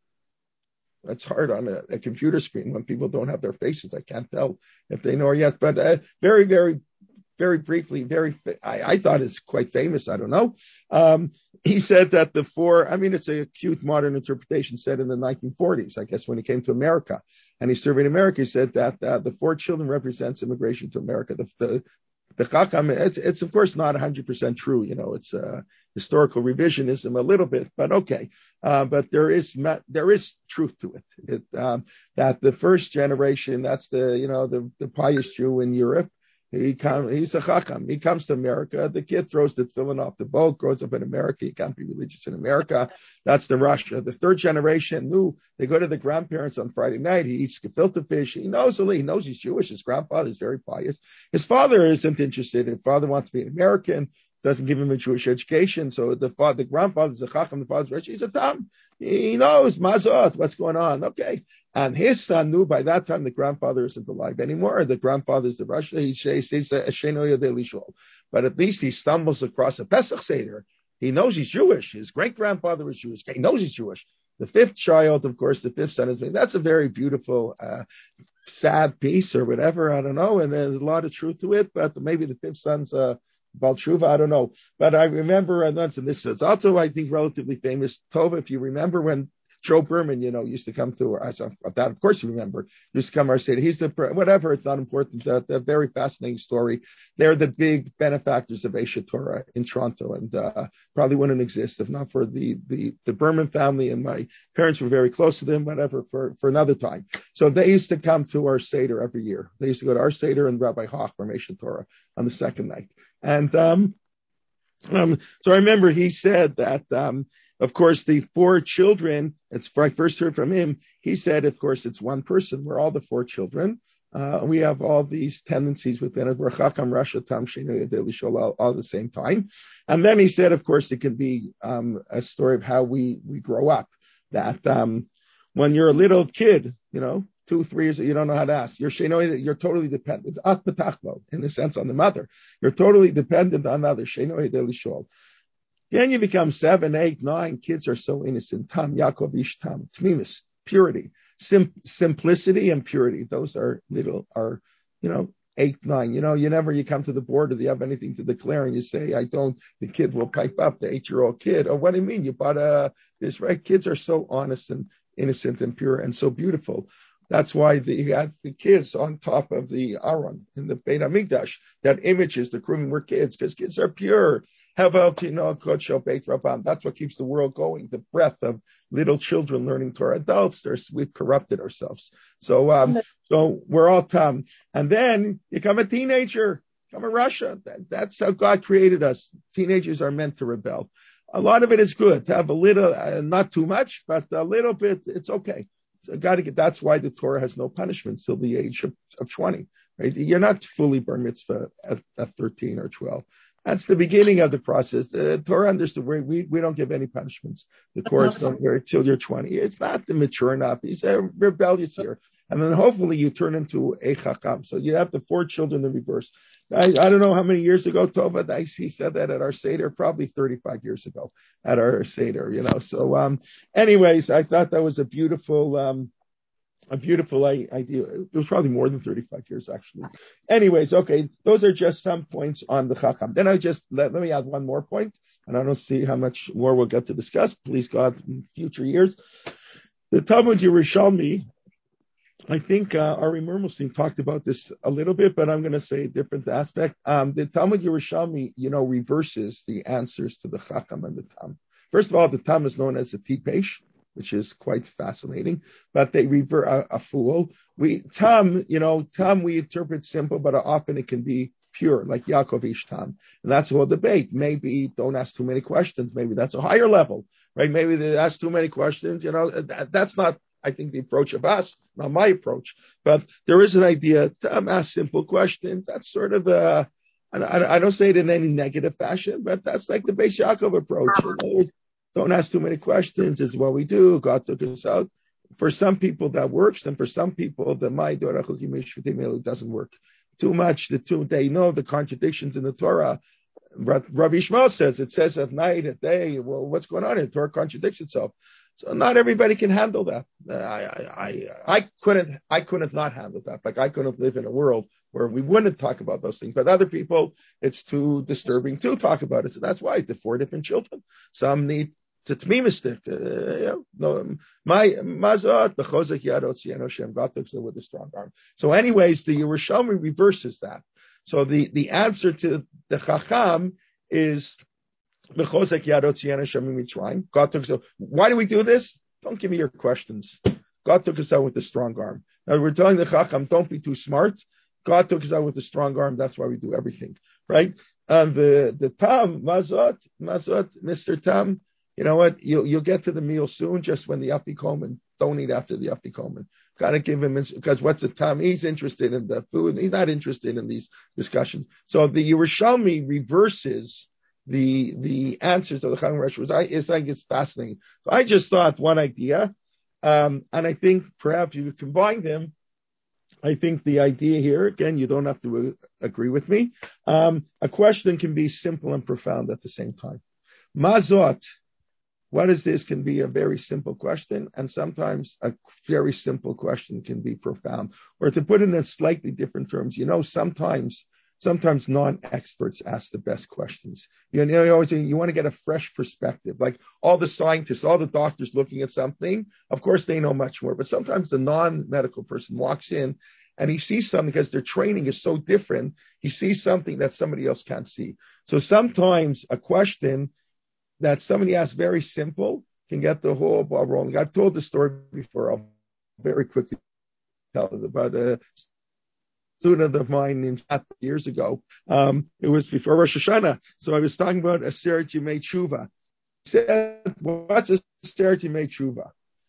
That's hard on a, a computer screen when people don't have their faces. I can't tell if they know her yet. But uh, very, very, very briefly, very, I, I thought it's quite famous. I don't know. Um, he said that the four, I mean, it's a cute modern interpretation said in the nineteen forties, I guess, when he came to America. And he surveyed America. He said that uh, the four children represents immigration to America. The the, the Chacham, it's, it's of course not one hundred percent true. You know, it's uh, historical revisionism a little bit, but okay. Uh, but there is there is truth to it. It um, that the first generation, that's the you know the the pious Jew in Europe. He come, he's a chacham. He comes to America. The kid throws the tefillin off the boat, grows up in America. He can't be religious in America. That's the Russia. The third generation, no, they go to the grandparents on Friday night. He eats gefilte fish. He knows he knows he's Jewish. His grandfather is very pious. His father isn't interested. His father wants to be an American. doesn't give him a Jewish education. So the father, the grandfather's a Chacham, the father's Rosh, he's a Tam. He knows Mazot, what's going on. Okay. And his son knew by that time the grandfather isn't alive anymore. The grandfather's the Rosh, he says, but at least he stumbles across a Pesach Seder. He knows he's Jewish. His great-grandfather was Jewish. He knows he's Jewish. The fifth child, of course, the fifth son is, that's a very beautiful, uh, sad piece or whatever. I don't know. And there's a lot of truth to it, but maybe the fifth son's, uh, Baal Tshuva, I don't know. But I remember, and this is also, I think, relatively famous. Tova, if you remember when Joe Berman, you know, used to come to, I saw that, of course you remember, used to come to our state. He's the, whatever, it's not important. That a very fascinating story. They're the big benefactors of Aish Torah in Toronto, and uh, probably wouldn't exist if not for the, the, the Berman family, and my parents were very close to them, whatever, for, for another time. So they used to come to our Seder every year. They used to go to our Seder and Rabbi Hoch from Aish Torah on the second night. And um, um, so I remember he said that, um, of course, the four children, it's I first heard from him, he said, of course, it's one person. We're all the four children. Uh, we have all these tendencies within it. We're Chacham, Rasha, Tam, Shenu, Yadei, Lishol, all, all at the same time. And then he said, of course, it can be um, a story of how we, we grow up. That um, when you're a little kid, you know, two, three years, you don't know how to ask. You're Shenu, you're totally dependent. At Petachlo, in the sense on the mother. You're totally dependent on others. Shenu, Yadei, Lishol. Then you become seven, eight, nine. Kids are so innocent. Tam, Yaakov, Ish, Tam, Tmimis, purity, Sim, simplicity and purity. Those are little, are, you know, eight, nine. You know, you never, you come to the board or you have anything to declare and you say, I don't, the kid will pipe up, the eight-year-old kid. Oh, what do you mean? You bought a, this, right? Kids are so honest and innocent and pure and so beautiful. That's why the, you had the kids on top of the Aron in the Beit HaMikdash. That image is the proving we're kids, because kids are pure. That's what keeps the world going. The breath of little children learning Torah. Adults, there's, we've corrupted ourselves. So, um, so we're all Tam. And then you become a teenager, become a Russia. That, that's how God created us. Teenagers are meant to rebel. A lot of it is good to have a little, uh, not too much, but a little bit. It's okay. So got to get. That's why the Torah has no punishment till the age of, of twenty. Right? You're not fully bar mitzvah at, at thirteen or twelve. That's the beginning of the process. The Torah understood we we, we don't give any punishments. The courts don't hear it till you're twenty. It's not the mature enough. He's a rebellious here, and then hopefully you turn into a chacham. So you have the four children in reverse. I, I don't know how many years ago, Tova, he said that at our Seder, probably thirty-five years ago at our Seder, you know. So, um, anyways, I thought that was a beautiful, um, a beautiful idea. It was probably more than thirty-five years, actually. Anyways, okay, those are just some points on the Chacham. Then I just, let, let me add one more point, and I don't see how much more we'll get to discuss, please God, in future years. The Talmud Yerushalmi, I think uh, Ari Mermelstein talked about this a little bit, but I'm going to say a different aspect. Um, the Talmud Yerushalmi, you know, reverses the answers to the Chacham and the Tam. First of all, the Tam is known as the Tipesh, which is quite fascinating, but they revert a, a fool. We Tam, you know, Tam we interpret simple, but often it can be pure, like Yaakov Ish Tam. And that's a whole debate. Maybe don't ask too many questions. Maybe that's a higher level, right? Maybe they ask too many questions. You know, that, that's not, I think, the approach of us, not my approach, but there is an idea to ask simple questions. That's sort of a, I, I don't say it in any negative fashion, but that's like the Beis Yaakov approach. You know, don't ask too many questions is what we do. God took us out. For some people that works, and for some people the my it doesn't work. Too much, the two, they know the contradictions in the Torah. Rabbi Ishmael says, it says at night, at day, well, what's going on? The Torah contradicts itself. So not everybody can handle that. I, I, I, I couldn't, I couldn't not handle that. Like I couldn't live in a world where we wouldn't talk about those things. But other people, it's too disturbing to talk about it. So that's why the four different children. Some need to tmimistic. Uh, no, my mazot bechozek yadot tziyano Shem. God took it with a strong arm. So, anyways, the Yerushalmi reverses that. So the the answer to the Chacham is. God took so. Why do we do this? Don't give me your questions. God took us out with a strong arm. Now we're telling the Chacham, don't be too smart. God took us out with a strong arm. That's why we do everything, right? And the the Tam Mazot Mazot Mister Tam, you know what? You'll you'll get to the meal soon. Just when the Afikomen, don't eat after the Afikomen. Gotta give him, because what's the Tam? He's interested in the food. He's not interested in these discussions. So the Yerushalmi reverses the the answers of the Chacham Rosh was I, I think it's fascinating. So I just thought one idea, um, and I think perhaps you could combine them. I think the idea here, again, you don't have to uh, agree with me. Um, a question can be simple and profound at the same time. Mazot, what is this, can be a very simple question, and sometimes a very simple question can be profound. Or to put it in slightly different terms, you know, sometimes sometimes non-experts ask the best questions. You know, you always you want to get a fresh perspective. Like all the scientists, all the doctors looking at something, of course they know much more. But sometimes the non-medical person walks in and he sees something because their training is so different. He sees something that somebody else can't see. So sometimes a question that somebody asks very simple can get the whole ball rolling. I've told the story before. I'll very quickly tell it about a student of mine in years ago. Um, it was before Rosh Hashanah. So I was talking about Aseret Yemei Tshuva. He said, what's Aseret Yemei Tshuva?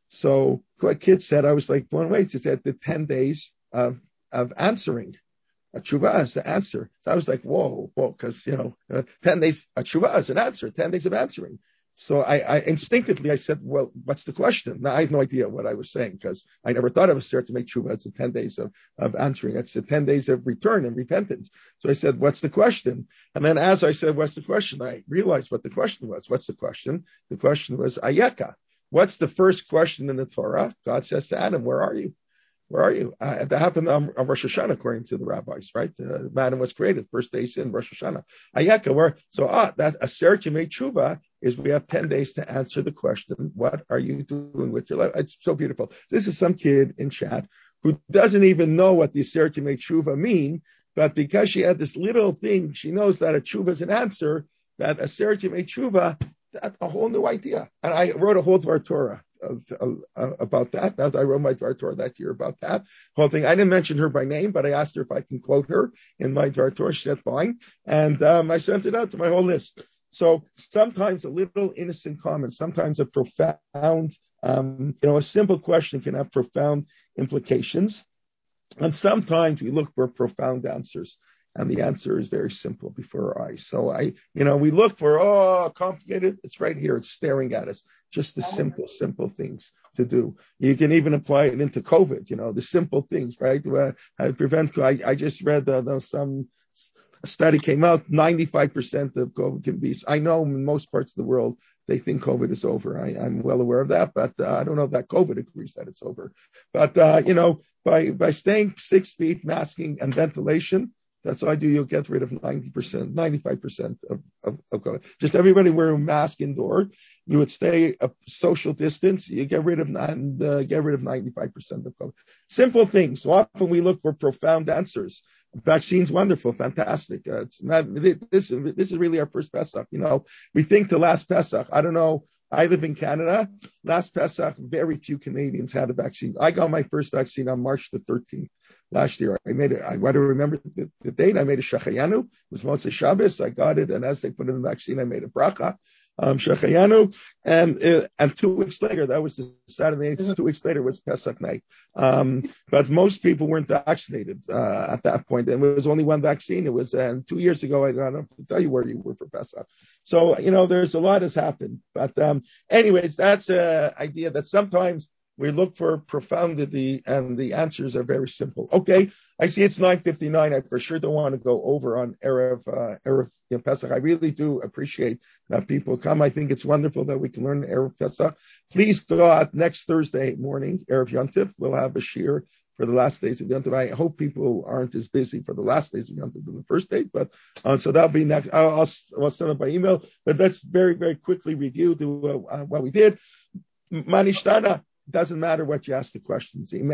So a kid said, I was like blown away. He said the ten days of, of answering. A tshuva is the answer. So I was like, whoa, whoa, because, you know, uh, ten days, a tshuva is an answer, ten days of answering. So I, I instinctively, I said, well, what's the question? Now, I had no idea what I was saying because I never thought of a start to make tshuva. It's the ten days of, of answering. It's the ten days of return and repentance. So I said, what's the question? And then as I said, what's the question? I realized what the question was. What's the question? The question was ayeka. What's the first question in the Torah? God says to Adam, where are you? Where are you? Uh, that happened on, on Rosh Hashanah, according to the rabbis, right? Uh, Adam was created, first day sin, Rosh Hashanah. Ayeka, where, so ah, that Aseret Yemei Tshuva is we have ten days to answer the question, what are you doing with your life? It's so beautiful. This is some kid in chat who doesn't even know what the Aseret Yemei Tshuva mean, but because she had this little thing, she knows that a tshuva is an answer, that Aseret Yemei Tshuva, that's a whole new idea. And I wrote a whole Dvar Torah Uh, uh, about that. Now I wrote my Dvar Torah that year about that whole thing. I didn't mention her by name, but I asked her if I can quote her in my Dvar Torah. She said fine, and um, I sent it out to my whole list. So sometimes a little innocent comment, sometimes a profound, um, you know, a simple question can have profound implications, and sometimes we look for profound answers. And the answer is very simple before our eyes. So I, you know, we look for, oh, complicated. It's right here. It's staring at us. Just the simple, simple things to do. You can even apply it into COVID, you know, the simple things, right? Uh, I prevent, I, I just read uh, some a study came out, ninety-five percent of COVID can be, I know in most parts of the world, they think COVID is over. I, I'm well aware of that, but uh, I don't know if that COVID agrees that it's over. But, uh, you know, by, by staying six feet, masking and ventilation, that's all I do. You'll get rid of ninety percent, ninety-five percent of, of, of COVID. Just everybody wear a mask indoor. You would stay a social distance. You get rid of and uh, get rid of ninety-five percent of COVID. Simple things. So often we look for profound answers. Vaccines, wonderful, fantastic. Uh, it's not, this, this is really our first Pesach. You know, we think the last Pesach. I don't know. I live in Canada. Last Pesach, very few Canadians had a vaccine. I got my first vaccine on March the thirteenth last year. I made it. I want to remember the, the date. I made a Shachayanu. It was Motzei Shabbos. I got it, and as they put in the vaccine, I made a bracha. Um, Shachayanu, and uh, and two weeks later, that was the Saturday. Two weeks later was Pesach night. Um, but most people weren't vaccinated uh, at that point. And it was only one vaccine. It was uh, two years ago. I don't know to tell you where you were for Pesach. So you know, there's a lot has happened. But um, anyways, that's an idea that sometimes we look for profundity, and the answers are very simple. Okay, I see it's nine fifty-nine. I for sure don't want to go over on Erev, uh, Erev you know, Pesach. I really do appreciate that people come. I think it's wonderful that we can learn Erev Pesach. Please go out next Thursday morning, Erev Yontif. We'll have a shir for the last days of Yontif. I hope people aren't as busy for the last days of Yontif than the first day, but uh, so that'll be next. I'll, I'll, I'll send it by email. But let's very, very quickly review the, uh, what we did. Manishtana. Doesn't matter what you ask the questions. The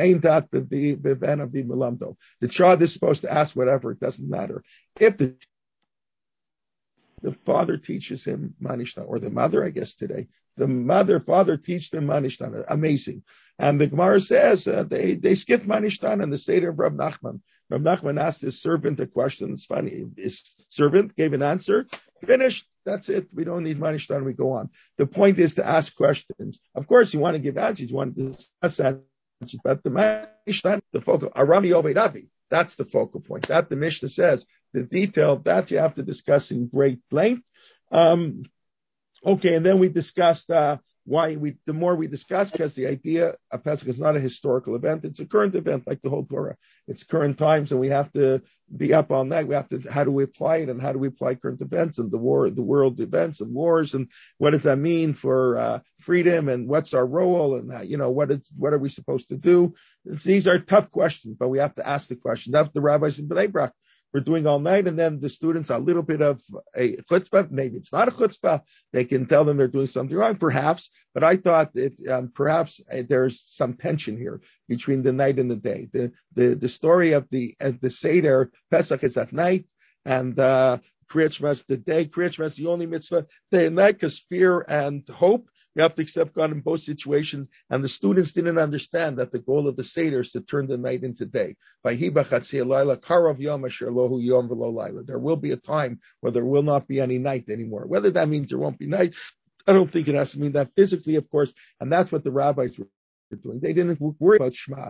child is supposed to ask whatever. It doesn't matter. If the, the father teaches him Manishtana, or the mother, I guess today, the mother, father teach them Manishtana. Amazing. And the Gemara says uh, they, they skipped Manishtana in the Seder of Rab Nachman. Rab Nachman asked his servant a question. It's funny. His servant gave an answer. Finished. That's it. We don't need Manishtana. We go on. The point is to ask questions. Of course, you want to give answers. You want to discuss answers. But the Manishtana, the focal, Arami Obedavi, that's the focal point. That the Mishnah says. The detail, that you have to discuss in great length. Um, okay, and then we discussed uh, why we. The more we discussed, because the idea of Pesach is not a historical event; it's a current event, like the whole Torah. It's current times, and we have to be up all night. We have to. How do we apply it, and how do we apply current events and the war, the world events and wars, and what does that mean for uh, freedom, and what's our role, and uh, you know what is what are we supposed to do? These are tough questions, but we have to ask the question. That's the rabbis in Bnei Brak. We're doing all night, and then the students a little bit of a chutzpah. Maybe it's not a chutzpah. They can tell them they're doing something wrong, perhaps. But I thought that um, perhaps uh, there's some tension here between the night and the day. The the, the story of the uh, the Seder Pesach is at night, and uh, Kriyat Shema is the day. Kriyat Shema is the only mitzvah day and night, because fear and hope. You have to accept God in both situations. And the students didn't understand that the goal of the Seder is to turn the night into day. There will be a time where there will not be any night anymore. Whether that means there won't be night, I don't think it has to mean that physically, of course. And that's what the rabbis were doing. They didn't worry about Shema.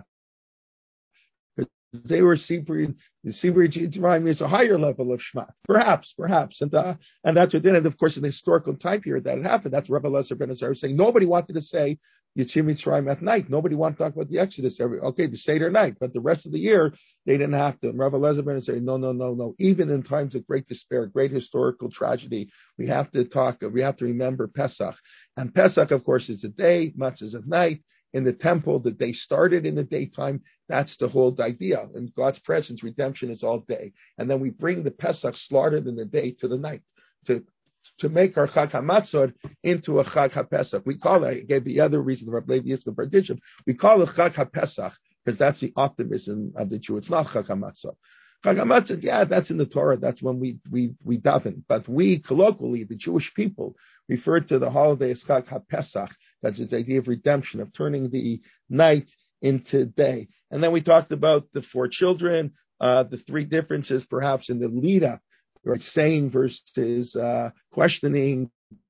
They were Sibri, the Sibri Jeremiah is a higher level of Shema, perhaps, perhaps, and uh, and that's what did it. Of course, in the historical time period that it happened, that's Rebbe Elazar ben Azar was saying. Nobody wanted to say Yitzim Mitzrayim at night. Nobody wanted to talk about the Exodus. Every okay, the Seder night, but the rest of the year they didn't have to. And Rebbe Elazar ben Azar, no, no, no, no. Even in times of great despair, great historical tragedy, we have to talk. We have to remember Pesach, and Pesach, of course, is a day. Matzah is at night. In the temple, the day started in the daytime. That's the whole idea. In God's presence, redemption is all day. And then we bring the Pesach slaughtered in the day to the night to, to make our Chag HaMatzor into a Chag HaPesach. We call it, I gave the other reason, the Rabbi Levi Yitzchak Berditchev, we call it Chag HaPesach because that's the optimism of the Jew. It's not Chag HaMatzor. Chag HaMatzor, yeah, that's in the Torah. That's when we we we daven. But we, colloquially, the Jewish people, refer to the holiday as Chag HaPesach. That's the idea of redemption, of turning the night into day. And then we talked about the four children, uh, the three differences perhaps in the lead-up, right? Saying versus uh, questioning,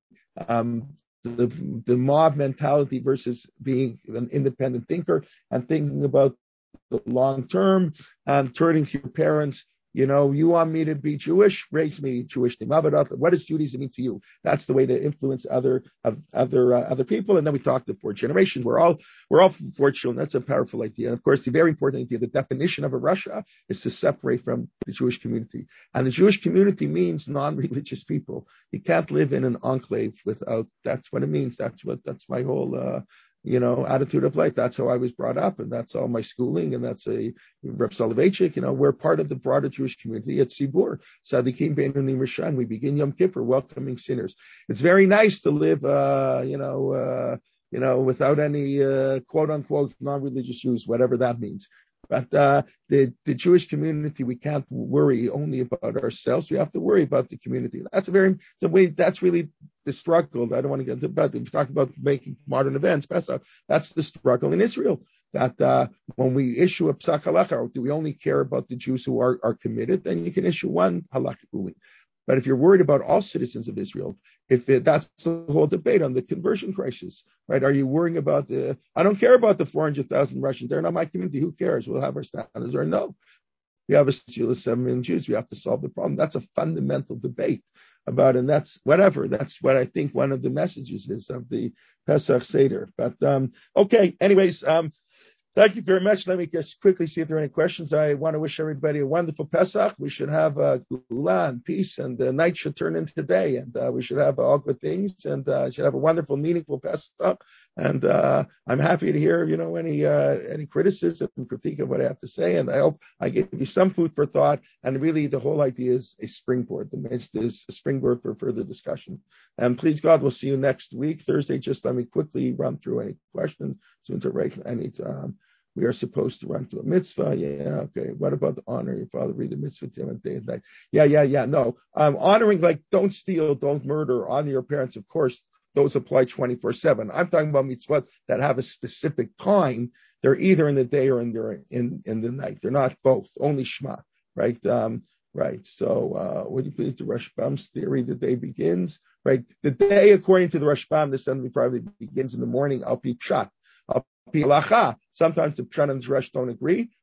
um, the, the mob mentality versus being an independent thinker and thinking about the long term, and turning to your parents. You know, you want me to be Jewish? Raise me Jewish. What does Judaism mean to you? That's the way to influence other other uh, other people. And then we talked the four generations. We're all we're all four children. That's a powerful idea. And of course, the very important idea, the definition of a Russia is to separate from the Jewish community. And the Jewish community means non-religious people. You can't live in an enclave without. That's what it means. That's what. That's my whole. Uh, you know, attitude of life. That's how I was brought up, and that's all my schooling, and that's a Reb Soloveitchik. You know, we're part of the broader Jewish community at Sibur. Sadikim Beinonim Rishon. We begin Yom Kippur welcoming sinners. It's very nice to live, uh, you know, uh, you know, without any uh, quote unquote non-religious Jews, whatever that means. But uh, the the Jewish community, we can't worry only about ourselves. We have to worry about the community. That's a very the way. That's really the struggle. I don't want to get into that. We talk about making modern events. Pesach. That's the struggle in Israel. That uh, when we issue a psak halacha, do we only care about the Jews who are, are committed? Then you can issue one halachic ruling. But if you're worried about all citizens of Israel, if it, that's the whole debate on the conversion crisis, right? Are you worrying about the? I don't care about the four hundred thousand Russians. They're not my community. Who cares? We'll have our standards. Or no, we have a seven million Jews. We have to solve the problem. That's a fundamental debate about, and that's whatever. That's what I think one of the messages is of the Pesach Seder. But um, okay, anyways. Um, Thank you very much. Let me just quickly see if there are any questions. I want to wish everybody a wonderful Pesach. We should have uh, gula and peace, and the night should turn into day, and uh, we should have all good things, and uh, should have a wonderful, meaningful Pesach. And uh, I'm happy to hear, you know, any uh, any criticism and critique of what I have to say. And I hope I gave you some food for thought. And really, the whole idea is a springboard. The message is a springboard for further discussion. And please God, we'll see you next week, Thursday. Just let me quickly run through any questions. Soon to write any. Um, we are supposed to run to a mitzvah. Yeah, okay. What about the honor your father? Read the mitzvah to him at day and night. Yeah, yeah, yeah. No, um, honoring, like don't steal, don't murder, honor your parents. Of course, those apply twenty-four seven. I'm talking about mitzvot that have a specific time. They're either in the day or in the in, in the night. They're not both. Only Shema, right? Um, right. So, uh, what do you believe the Rashbam's theory? The day begins, right? The day, according to the Rashbam, the Sunday probably begins in the morning. Al pi pshat. Al pi halacha. Sometimes the pshat and the Resh don't agree,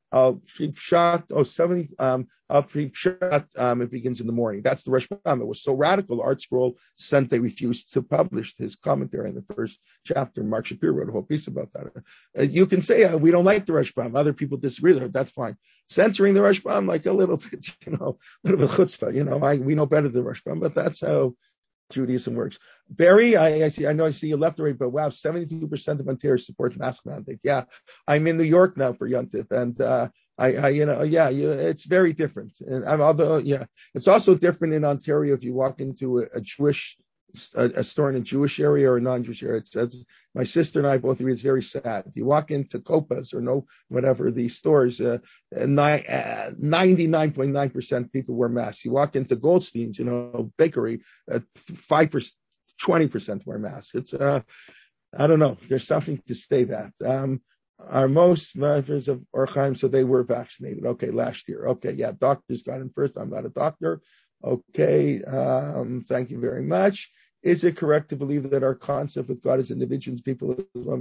Al Pshat, oh, seventy, um, Al Pshat, um, it begins in the morning. That's the Rashbam. It was so radical. Art Scroll sent, they refused to publish his commentary in the first chapter. Mark Shapiro wrote a whole piece about that. Uh, you can say, uh, we don't like the Rashbam. Other people disagree with it. That's fine. Censoring the Rashbam, like a little bit, you know, a little bit chutzpah, you know, I, we know better than Rashbam, but that's how Judaism works. Barry, I, I see. I know I see you left already, but wow, seventy-two percent of Ontario support mask mandate. Yeah, I'm in New York now for Yontif, and uh, I, I, you know, yeah, you, it's very different. And I'm, although, yeah, it's also different in Ontario if you walk into a, a Jewish a, a store in a Jewish area or a non-Jewish area. It says, my sister and I both agree it's very sad. If you walk into Copas or no whatever the stores, uh, ninety-nine point nine percent people wear masks. You walk into Goldstein's, you know, bakery, uh, five percent, twenty percent wear masks. It's uh, I don't know. There's something to say that. Um, our most members of Orchaim, so they were vaccinated. Okay, last year. Okay, yeah, doctors got in first. I'm not a doctor. Okay, um, thank you very much. Is it correct to believe that our concept with God as individuals, people,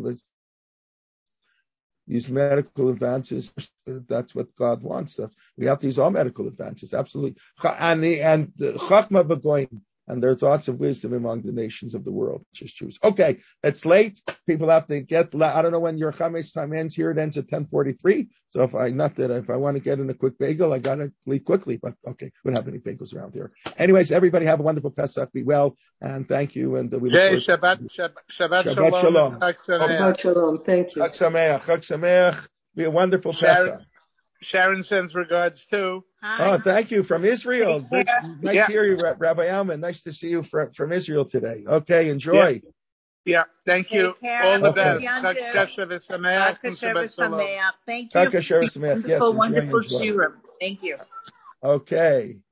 use medical advances? That's what God wants us. We have to use all medical advances, absolutely. And the and the Chachma B'Goyim, and their thoughts of wisdom among the nations of the world, just Jews. Okay, it's late. People have to get. I don't know when your Chametz time ends. Here it ends at ten forty-three. So if I not that if I want to get in a quick bagel, I gotta leave quickly. But okay, we don't have any bagels around here. Anyways, everybody have a wonderful Pesach. Be well, and thank you. And uh, we Jay, look Shabbat, Shabbat, Shabbat, Shabbat Shalom. Shalom. Chag Sameach. Shabbat Shalom. Thank you. Chag Sameach. Chag Sameach. Be a wonderful Sharon, Pesach. Sharon sends regards too. Hi. Oh, thank you from Israel. Nice, nice Yeah. to hear you, Rabbi Alman. Nice to see you from, from Israel today. Okay, enjoy. Yeah. Yeah, thank you. Take care. All the Okay. best. Chag Kasher v'Sameach and Shabbat Shalom. Thank you. Chag Kasher v'Sameach. Yes, Wonderful, enjoy, wonderful enjoy. shiurim. Thank you. Okay.